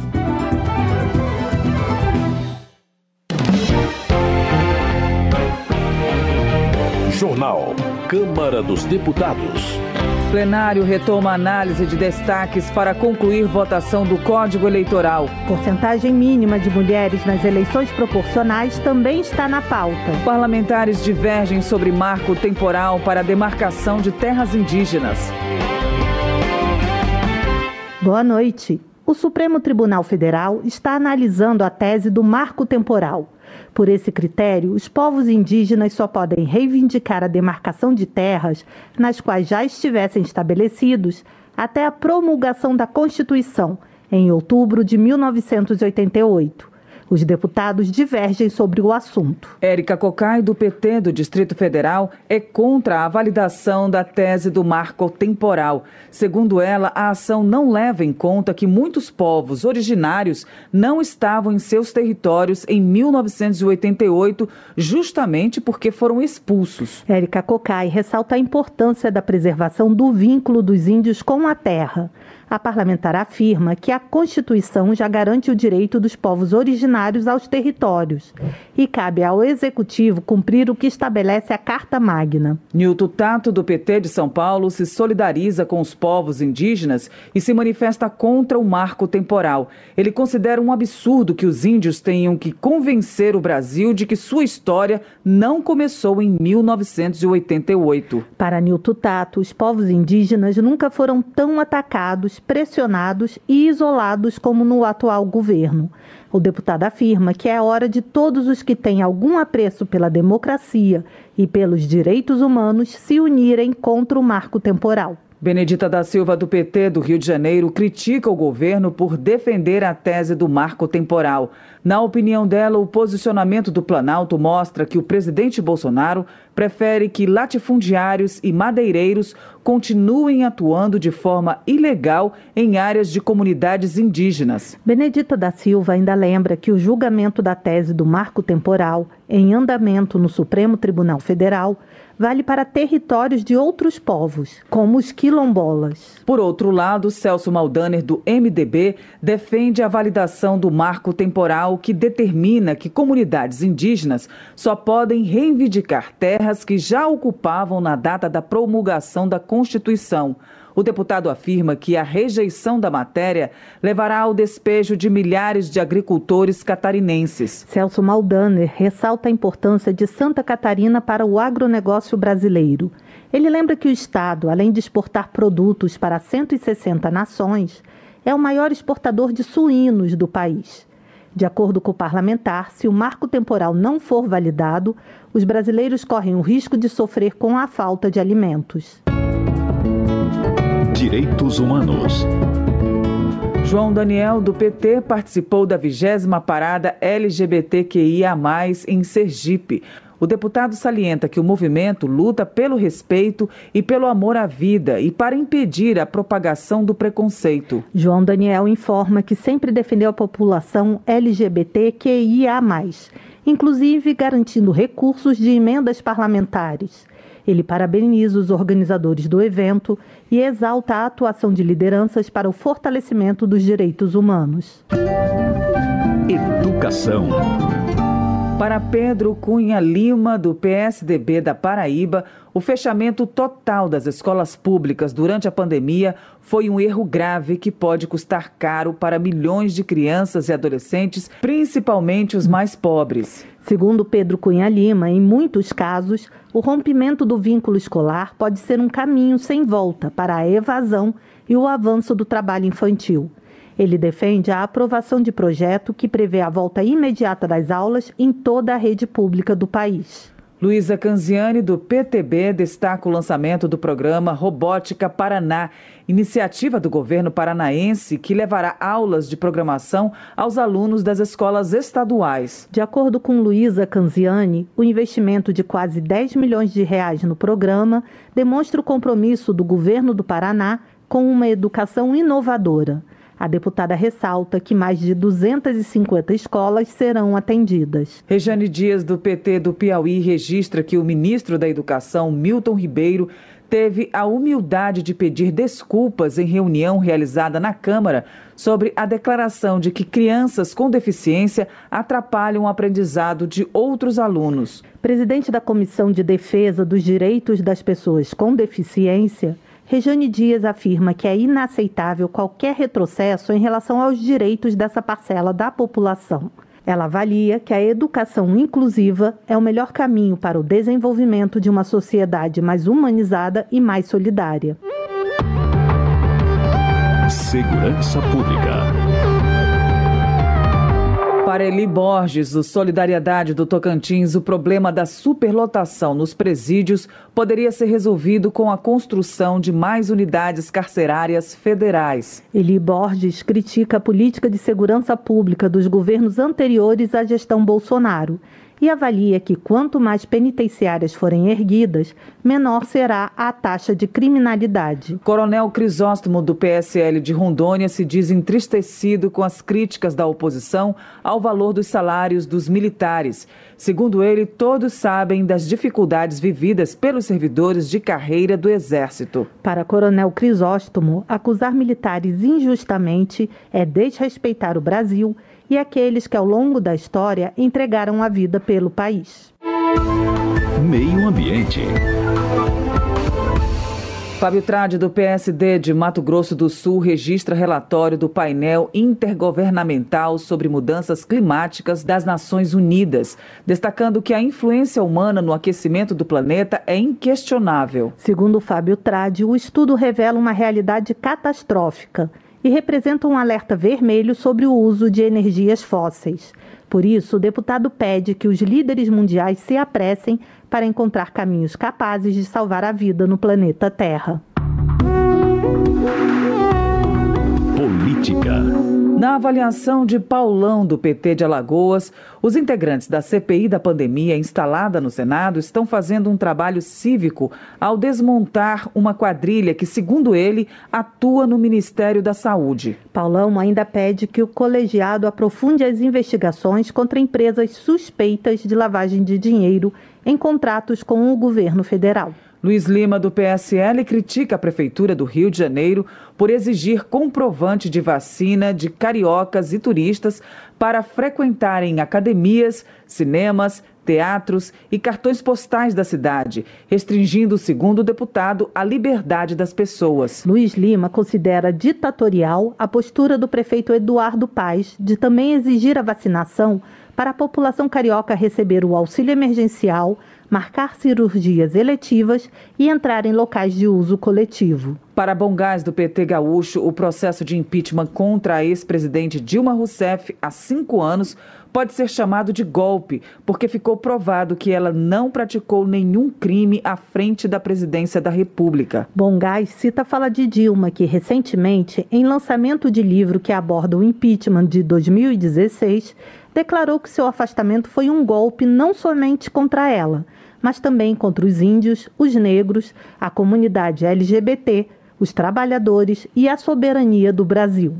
Jornal Câmara dos Deputados. O plenário retoma a análise de destaques para concluir votação do Código Eleitoral. Porcentagem mínima de mulheres nas eleições proporcionais também está na pauta. Parlamentares divergem sobre marco temporal para a demarcação de terras indígenas. Boa noite. O Supremo Tribunal Federal está analisando a tese do marco temporal. Por esse critério, os povos indígenas só podem reivindicar a demarcação de terras nas quais já estivessem estabelecidos até a promulgação da Constituição, em outubro de mil novecentos e oitenta e oito. Os deputados divergem sobre o assunto. Érica Cocai, do P T do Distrito Federal, é contra a validação da tese do marco temporal. Segundo ela, a ação não leva em conta que muitos povos originários não estavam em seus territórios em mil novecentos e oitenta e oito, justamente porque foram expulsos. Érica Cocai ressalta a importância da preservação do vínculo dos índios com a terra. A parlamentar afirma que a Constituição já garante o direito dos povos originários aos territórios e cabe ao Executivo cumprir o que estabelece a Carta Magna. Nilton Tato, do P T de São Paulo, se solidariza com os povos indígenas e se manifesta contra o marco temporal. Ele considera um absurdo que os índios tenham que convencer o Brasil de que sua história não começou em mil novecentos e oitenta e oito. Para Nilton Tato, os povos indígenas nunca foram tão atacados, pressionados e isolados como no atual governo. O deputado afirma que é hora de todos os que têm algum apreço pela democracia e pelos direitos humanos se unirem contra o marco temporal. Benedita da Silva, do P T do Rio de Janeiro, critica o governo por defender a tese do marco temporal. Na opinião dela, o posicionamento do Planalto mostra que o presidente Bolsonaro prefere que latifundiários e madeireiros continuem atuando de forma ilegal em áreas de comunidades indígenas. Benedita da Silva ainda lembra que o julgamento da tese do marco temporal, em andamento no Supremo Tribunal Federal, vale para territórios de outros povos, como os quilombolas. Por outro lado, Celso Maldaner, do M D B, defende a validação do marco temporal que determina que comunidades indígenas só podem reivindicar terras que já ocupavam na data da promulgação da Constituição. O deputado afirma que a rejeição da matéria levará ao despejo de milhares de agricultores catarinenses. Celso Maldaner ressalta a importância de Santa Catarina para o agronegócio brasileiro. Ele lembra que o Estado, além de exportar produtos para cento e sessenta nações, é o maior exportador de suínos do país. De acordo com o parlamentar, se o marco temporal não for validado, os brasileiros correm o risco de sofrer com a falta de alimentos. Direitos Humanos. João Daniel, do P T, participou da vigésima parada L G B T Q I A mais, em Sergipe. O deputado salienta que o movimento luta pelo respeito e pelo amor à vida e para impedir a propagação do preconceito. João Daniel informa que sempre defendeu a população L G B T Q I A mais, inclusive garantindo recursos de emendas parlamentares. Ele parabeniza os organizadores do evento e exalta a atuação de lideranças para o fortalecimento dos direitos humanos. Educação. Para Pedro Cunha Lima, do P S D B da Paraíba, o fechamento total das escolas públicas durante a pandemia foi um erro grave que pode custar caro para milhões de crianças e adolescentes, principalmente os mais pobres. Segundo Pedro Cunha Lima, em muitos casos, o rompimento do vínculo escolar pode ser um caminho sem volta para a evasão e o avanço do trabalho infantil. Ele defende a aprovação de projeto que prevê a volta imediata das aulas em toda a rede pública do país. Luísa Canziani, do P T B, destaca o lançamento do programa Robótica Paraná, iniciativa do governo paranaense que levará aulas de programação aos alunos das escolas estaduais. De acordo com Luísa Canziani, o investimento de quase dez milhões de reais no programa demonstra o compromisso do governo do Paraná com uma educação inovadora. A deputada ressalta que mais de duzentas e cinquenta escolas serão atendidas. Rejane Dias, do P T do Piauí, registra que o ministro da Educação, Milton Ribeiro, teve a humildade de pedir desculpas em reunião realizada na Câmara sobre a declaração de que crianças com deficiência atrapalham o aprendizado de outros alunos. Presidente da Comissão de Defesa dos Direitos das Pessoas com Deficiência, Rejane Dias afirma que é inaceitável qualquer retrocesso em relação aos direitos dessa parcela da população. Ela avalia que a educação inclusiva é o melhor caminho para o desenvolvimento de uma sociedade mais humanizada e mais solidária. Segurança Pública. Para Eli Borges, do Solidariedade do Tocantins, o problema da superlotação nos presídios poderia ser resolvido com a construção de mais unidades carcerárias federais. Eli Borges critica a política de segurança pública dos governos anteriores à gestão Bolsonaro e avalia que quanto mais penitenciárias forem erguidas, menor será a taxa de criminalidade. Coronel Crisóstomo, do P S L de Rondônia, se diz entristecido com as críticas da oposição ao valor dos salários dos militares. Segundo ele, todos sabem das dificuldades vividas pelos servidores de carreira do Exército. Para Coronel Crisóstomo, acusar militares injustamente é desrespeitar o Brasil e aqueles que, ao longo da história, entregaram a vida pelo país. Meio Ambiente. Fábio Trade, do P S D de Mato Grosso do Sul, registra relatório do painel intergovernamental sobre mudanças climáticas das Nações Unidas, destacando que a influência humana no aquecimento do planeta é inquestionável. Segundo Fábio Trade, o estudo revela uma realidade catastrófica e representa um alerta vermelho sobre o uso de energias fósseis. Por isso, o deputado pede que os líderes mundiais se apressem para encontrar caminhos capazes de salvar a vida no planeta Terra. Política. Na avaliação de Paulão, do P T de Alagoas, os integrantes da C P I da pandemia instalada no Senado estão fazendo um trabalho cívico ao desmontar uma quadrilha que, segundo ele, atua no Ministério da Saúde. Paulão ainda pede que o colegiado aprofunde as investigações contra empresas suspeitas de lavagem de dinheiro em contratos com o governo federal. Luiz Lima, do P S L, critica a Prefeitura do Rio de Janeiro por exigir comprovante de vacina de cariocas e turistas para frequentarem academias, cinemas, teatros e cartões postais da cidade, restringindo, segundo o deputado, a liberdade das pessoas. Luiz Lima considera ditatorial a postura do prefeito Eduardo Paes de também exigir a vacinação para a população carioca receber o auxílio emergencial, marcar cirurgias eletivas e entrar em locais de uso coletivo. Para Bom Gás, do P T gaúcho, o processo de impeachment contra a ex-presidente Dilma Rousseff há cinco anos pode ser chamado de golpe, porque ficou provado que ela não praticou nenhum crime à frente da presidência da República. Bom Gás cita a fala de Dilma, que recentemente, em lançamento de livro que aborda o impeachment de dois mil e dezesseis, declarou que seu afastamento foi um golpe não somente contra ela, mas também contra os índios, os negros, a comunidade L G B T, os trabalhadores e a soberania do Brasil.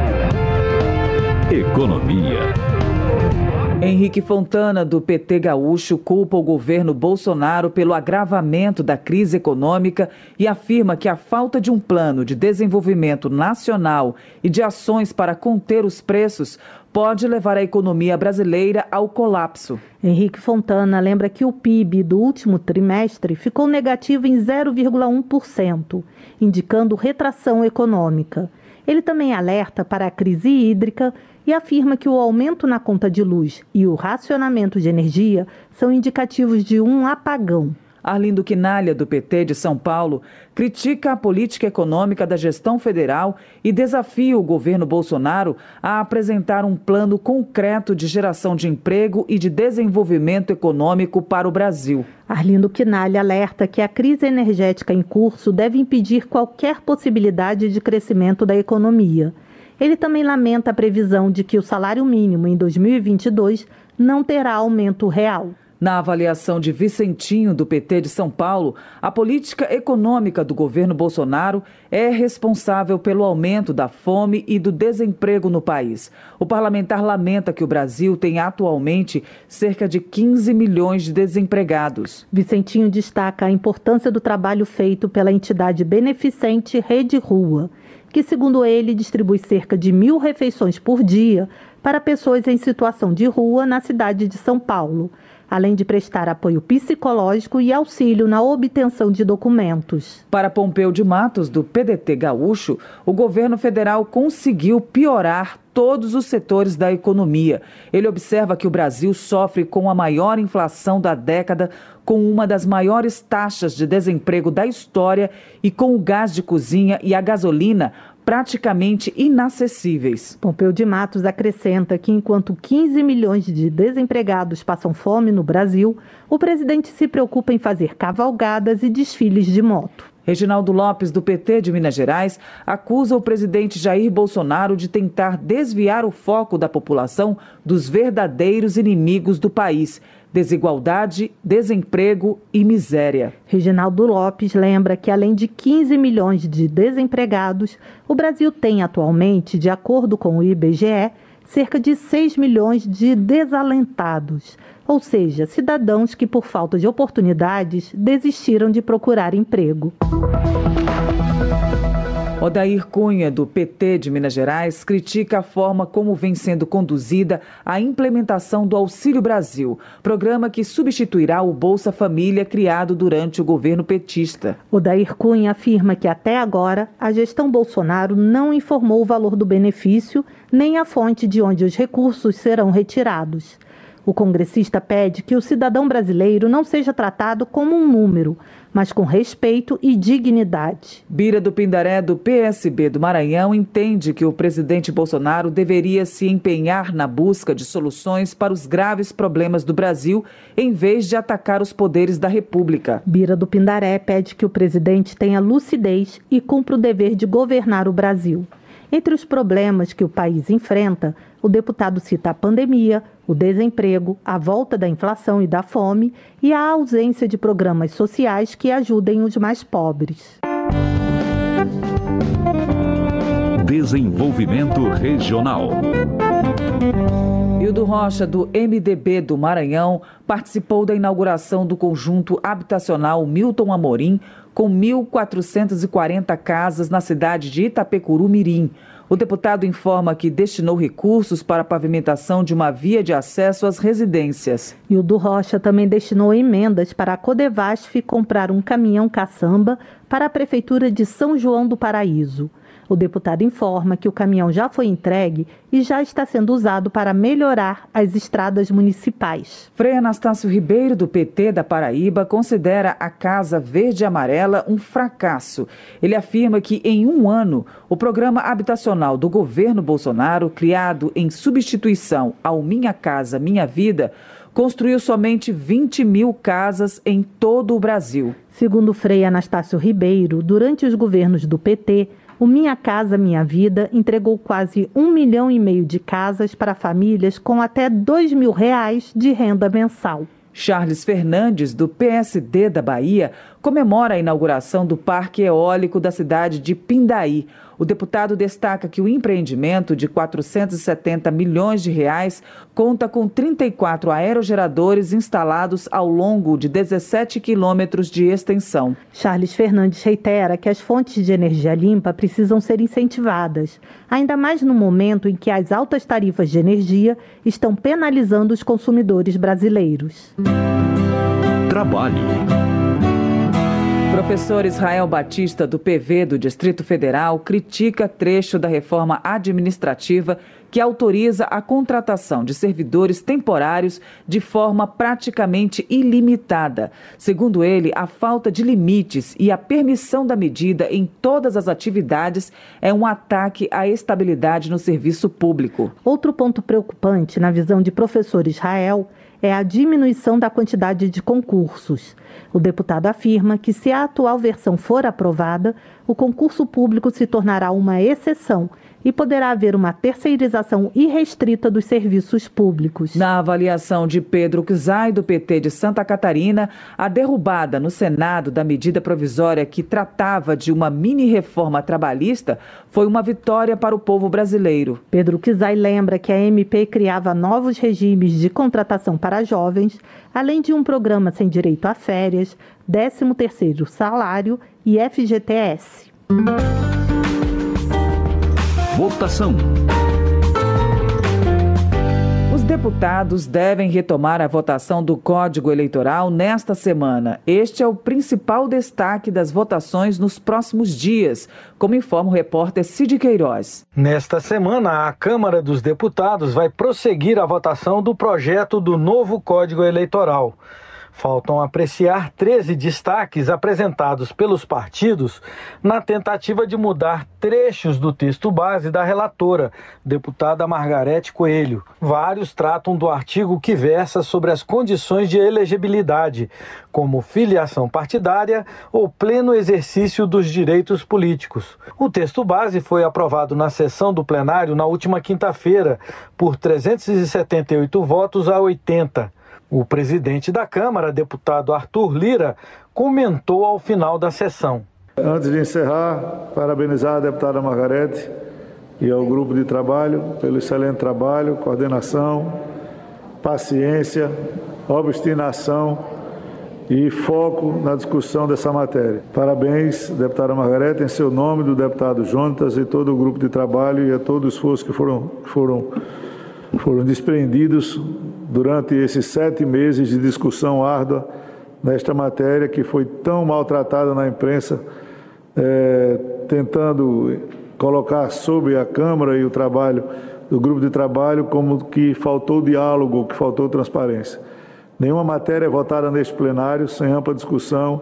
Economia. Henrique Fontana, do P T gaúcho, culpa o governo Bolsonaro pelo agravamento da crise econômica e afirma que a falta de um plano de desenvolvimento nacional e de ações para conter os preços pode levar a economia brasileira ao colapso. Henrique Fontana lembra que o P I B do último trimestre ficou negativo em zero vírgula um por cento, indicando retração econômica. Ele também alerta para a crise hídrica e afirma que o aumento na conta de luz e o racionamento de energia são indicativos de um apagão. Arlindo Quinalha, do P T de São Paulo, critica a política econômica da gestão federal e desafia o governo Bolsonaro a apresentar um plano concreto de geração de emprego e de desenvolvimento econômico para o Brasil. Arlindo Quinalha alerta que a crise energética em curso deve impedir qualquer possibilidade de crescimento da economia. Ele também lamenta a previsão de que o salário mínimo em dois mil e vinte e dois não terá aumento real. Na avaliação de Vicentinho, do P T de São Paulo, a política econômica do governo Bolsonaro é responsável pelo aumento da fome e do desemprego no país. O parlamentar lamenta que o Brasil tem atualmente cerca de quinze milhões de desempregados. Vicentinho destaca a importância do trabalho feito pela entidade beneficente Rede Rua, que, segundo ele, distribui cerca de mil refeições por dia para pessoas em situação de rua na cidade de São Paulo, além de prestar apoio psicológico e auxílio na obtenção de documentos. Para Pompeu de Matos, do P D T gaúcho, o governo federal conseguiu piorar todos os setores da economia. Ele observa que o Brasil sofre com a maior inflação da década, com uma das maiores taxas de desemprego da história e com o gás de cozinha e a gasolina praticamente inacessíveis. Pompeu de Matos acrescenta que enquanto quinze milhões de desempregados passam fome no Brasil, o presidente se preocupa em fazer cavalgadas e desfiles de moto. Reginaldo Lopes, do P T de Minas Gerais, acusa o presidente Jair Bolsonaro de tentar desviar o foco da população dos verdadeiros inimigos do país: desigualdade, desemprego e miséria. Reginaldo Lopes lembra que, além de quinze milhões de desempregados, o Brasil tem atualmente, de acordo com o I B G E, cerca de seis milhões de desalentados, ou seja, cidadãos que, por falta de oportunidades, desistiram de procurar emprego. Odair Cunha, do P T de Minas Gerais, critica a forma como vem sendo conduzida a implementação do Auxílio Brasil, programa que substituirá o Bolsa Família criado durante o governo petista. Odair Cunha afirma que até agora a gestão Bolsonaro não informou o valor do benefício nem a fonte de onde os recursos serão retirados. O congressista pede que o cidadão brasileiro não seja tratado como um número, mas com respeito e dignidade. Bira do Pindaré, do P S B do Maranhão, entende que o presidente Bolsonaro deveria se empenhar na busca de soluções para os graves problemas do Brasil, em vez de atacar os poderes da República. Bira do Pindaré pede que o presidente tenha lucidez e cumpra o dever de governar o Brasil. Entre os problemas que o país enfrenta, o deputado cita a pandemia, o desemprego, a volta da inflação e da fome e a ausência de programas sociais que ajudem os mais pobres. Desenvolvimento Regional. Hildo Rocha, do M D B do Maranhão, participou da inauguração do conjunto habitacional Milton Amorim, com mil quatrocentas e quarenta casas na cidade de Itapecuru-Mirim. O deputado informa que destinou recursos para a pavimentação de uma via de acesso às residências. Hildo Rocha também destinou emendas para a Codevasf comprar um caminhão caçamba para a Prefeitura de São João do Paraíso. O deputado informa que o caminhão já foi entregue e já está sendo usado para melhorar as estradas municipais. Frei Anastácio Ribeiro, do P T da Paraíba, considera a Casa Verde e Amarela um fracasso. Ele afirma que, em um ano, o programa habitacional do governo Bolsonaro, criado em substituição ao Minha Casa Minha Vida, construiu somente vinte mil casas em todo o Brasil. Segundo Frei Anastácio Ribeiro, durante os governos do P T, o Minha Casa Minha Vida entregou quase um milhão e meio de casas para famílias com até dois mil reais de renda mensal. Charles Fernandes, do P S D da Bahia, comemora a inauguração do Parque Eólico da cidade de Pindaí. O deputado destaca que o empreendimento de quatrocentos e setenta milhões de reais conta com trinta e quatro aerogeradores instalados ao longo de dezessete quilômetros de extensão. Charles Fernandes reitera que as fontes de energia limpa precisam ser incentivadas, ainda mais no momento em que as altas tarifas de energia estão penalizando os consumidores brasileiros. Trabalho. Professor Israel Batista, do P V do Distrito Federal, critica trecho da reforma administrativa que autoriza a contratação de servidores temporários de forma praticamente ilimitada. Segundo ele, a falta de limites e a permissão da medida em todas as atividades é um ataque à estabilidade no serviço público. Outro ponto preocupante, na visão de professor Israel, é a diminuição da quantidade de concursos. O deputado afirma que, se a atual versão for aprovada, o concurso público se tornará uma exceção e poderá haver uma terceirização irrestrita dos serviços públicos. Na avaliação de Pedro Kizai, do P T de Santa Catarina, a derrubada no Senado da medida provisória que tratava de uma mini-reforma trabalhista foi uma vitória para o povo brasileiro. Pedro Kizai lembra que a M P criava novos regimes de contratação para jovens, além de um programa sem direito a férias, décimo terceiro salário e F G T S. Votação. Os deputados devem retomar a votação do Código Eleitoral nesta semana. Este é o principal destaque das votações nos próximos dias, como informa o repórter Cid Queiroz. Nesta semana, a Câmara dos Deputados vai prosseguir a votação do projeto do novo Código Eleitoral. Faltam apreciar treze destaques apresentados pelos partidos na tentativa de mudar trechos do texto base da relatora, deputada Margarete Coelho. Vários tratam do artigo que versa sobre as condições de elegibilidade, como filiação partidária ou pleno exercício dos direitos políticos. O texto base foi aprovado na sessão do plenário na última quinta-feira, por trezentos e setenta e oito votos a oitenta. O presidente da Câmara, deputado Arthur Lira, comentou ao final da sessão. Antes de encerrar, parabenizar a deputada Margarete e ao grupo de trabalho pelo excelente trabalho, coordenação, paciência, obstinação e foco na discussão dessa matéria. Parabéns, deputada Margarete, em seu nome, do deputado Jonatas e todo o grupo de trabalho e a todo o esforço que foram, foram, foram desprendidos durante esses sete meses de discussão árdua nesta matéria que foi tão maltratada na imprensa, é, tentando colocar sobre a Câmara e o trabalho do grupo de trabalho como que faltou diálogo, que faltou transparência. Nenhuma matéria é votada neste plenário sem ampla discussão,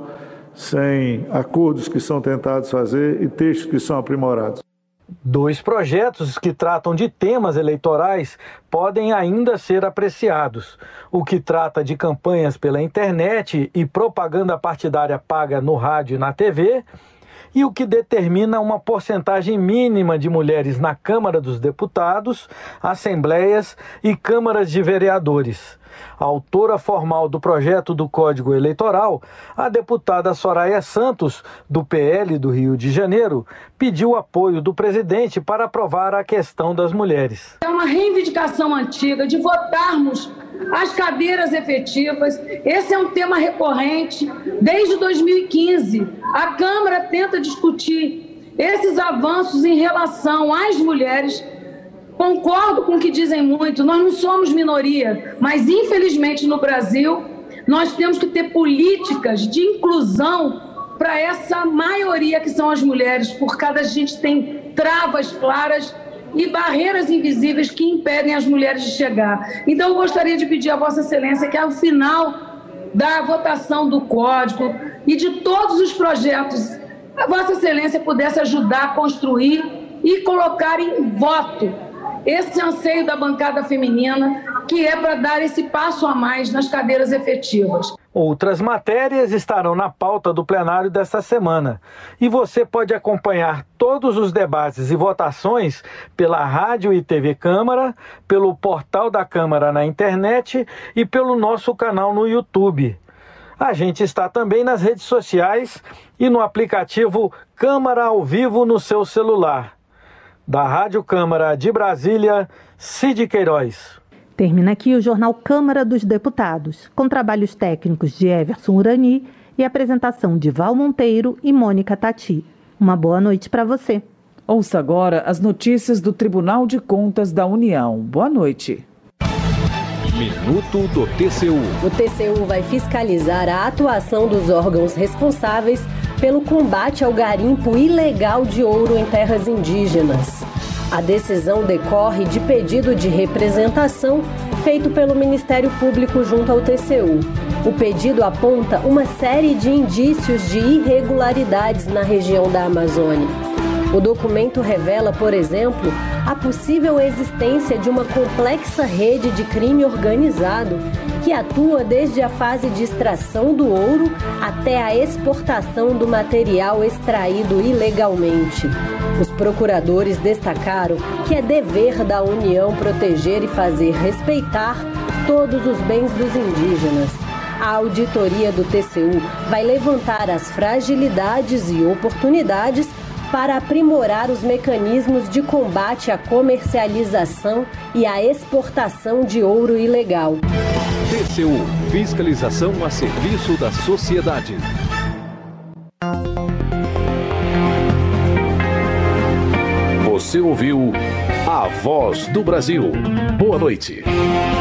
sem acordos que são tentados fazer e textos que são aprimorados. Dois projetos que tratam de temas eleitorais podem ainda ser apreciados. O que trata de campanhas pela internet e propaganda partidária paga no rádio e na T V, e o que determina uma porcentagem mínima de mulheres na Câmara dos Deputados, assembleias e câmaras de vereadores. A autora formal do projeto do Código Eleitoral, a deputada Soraya Santos, do P L do Rio de Janeiro, pediu apoio do presidente para aprovar a questão das mulheres. É uma reivindicação antiga de votarmos as cadeiras efetivas. Esse é um tema recorrente. Desde dois mil e quinze, a Câmara tenta discutir esses avanços em relação às mulheres. Concordo com o que dizem muito, nós não somos minoria, mas infelizmente no Brasil nós temos que ter políticas de inclusão para essa maioria que são as mulheres, porque cada gente tem travas claras e barreiras invisíveis que impedem as mulheres de chegar. Então eu gostaria de pedir a Vossa Excelência que ao final da votação do Código e de todos os projetos, a Vossa Excelência pudesse ajudar a construir e colocar em voto esse anseio da bancada feminina, que é para dar esse passo a mais nas cadeiras efetivas. Outras matérias estarão na pauta do plenário desta semana. E você pode acompanhar todos os debates e votações pela Rádio e T V Câmara, pelo portal da Câmara na internet e pelo nosso canal no YouTube. A gente está também nas redes sociais e no aplicativo Câmara ao Vivo no seu celular. Da Rádio Câmara de Brasília, Cid Queiroz. Termina aqui o Jornal Câmara dos Deputados, com trabalhos técnicos de Everson Urani e apresentação de Val Monteiro e Mônica Tati. Uma boa noite para você. Ouça agora as notícias do Tribunal de Contas da União. Boa noite. Minuto do T C U. O T C U vai fiscalizar a atuação dos órgãos responsáveis pelo combate ao garimpo ilegal de ouro em terras indígenas. A decisão decorre de pedido de representação feito pelo Ministério Público junto ao T C U. O pedido aponta uma série de indícios de irregularidades na região da Amazônia. O documento revela, por exemplo, a possível existência de uma complexa rede de crime organizado que atua desde a fase de extração do ouro até a exportação do material extraído ilegalmente. Os procuradores destacaram que é dever da União proteger e fazer respeitar todos os bens dos indígenas. A auditoria do T C U vai levantar as fragilidades e oportunidades para aprimorar os mecanismos de combate à comercialização e à exportação de ouro ilegal. T C U, fiscalização a serviço da sociedade. Você ouviu A Voz do Brasil. Boa noite.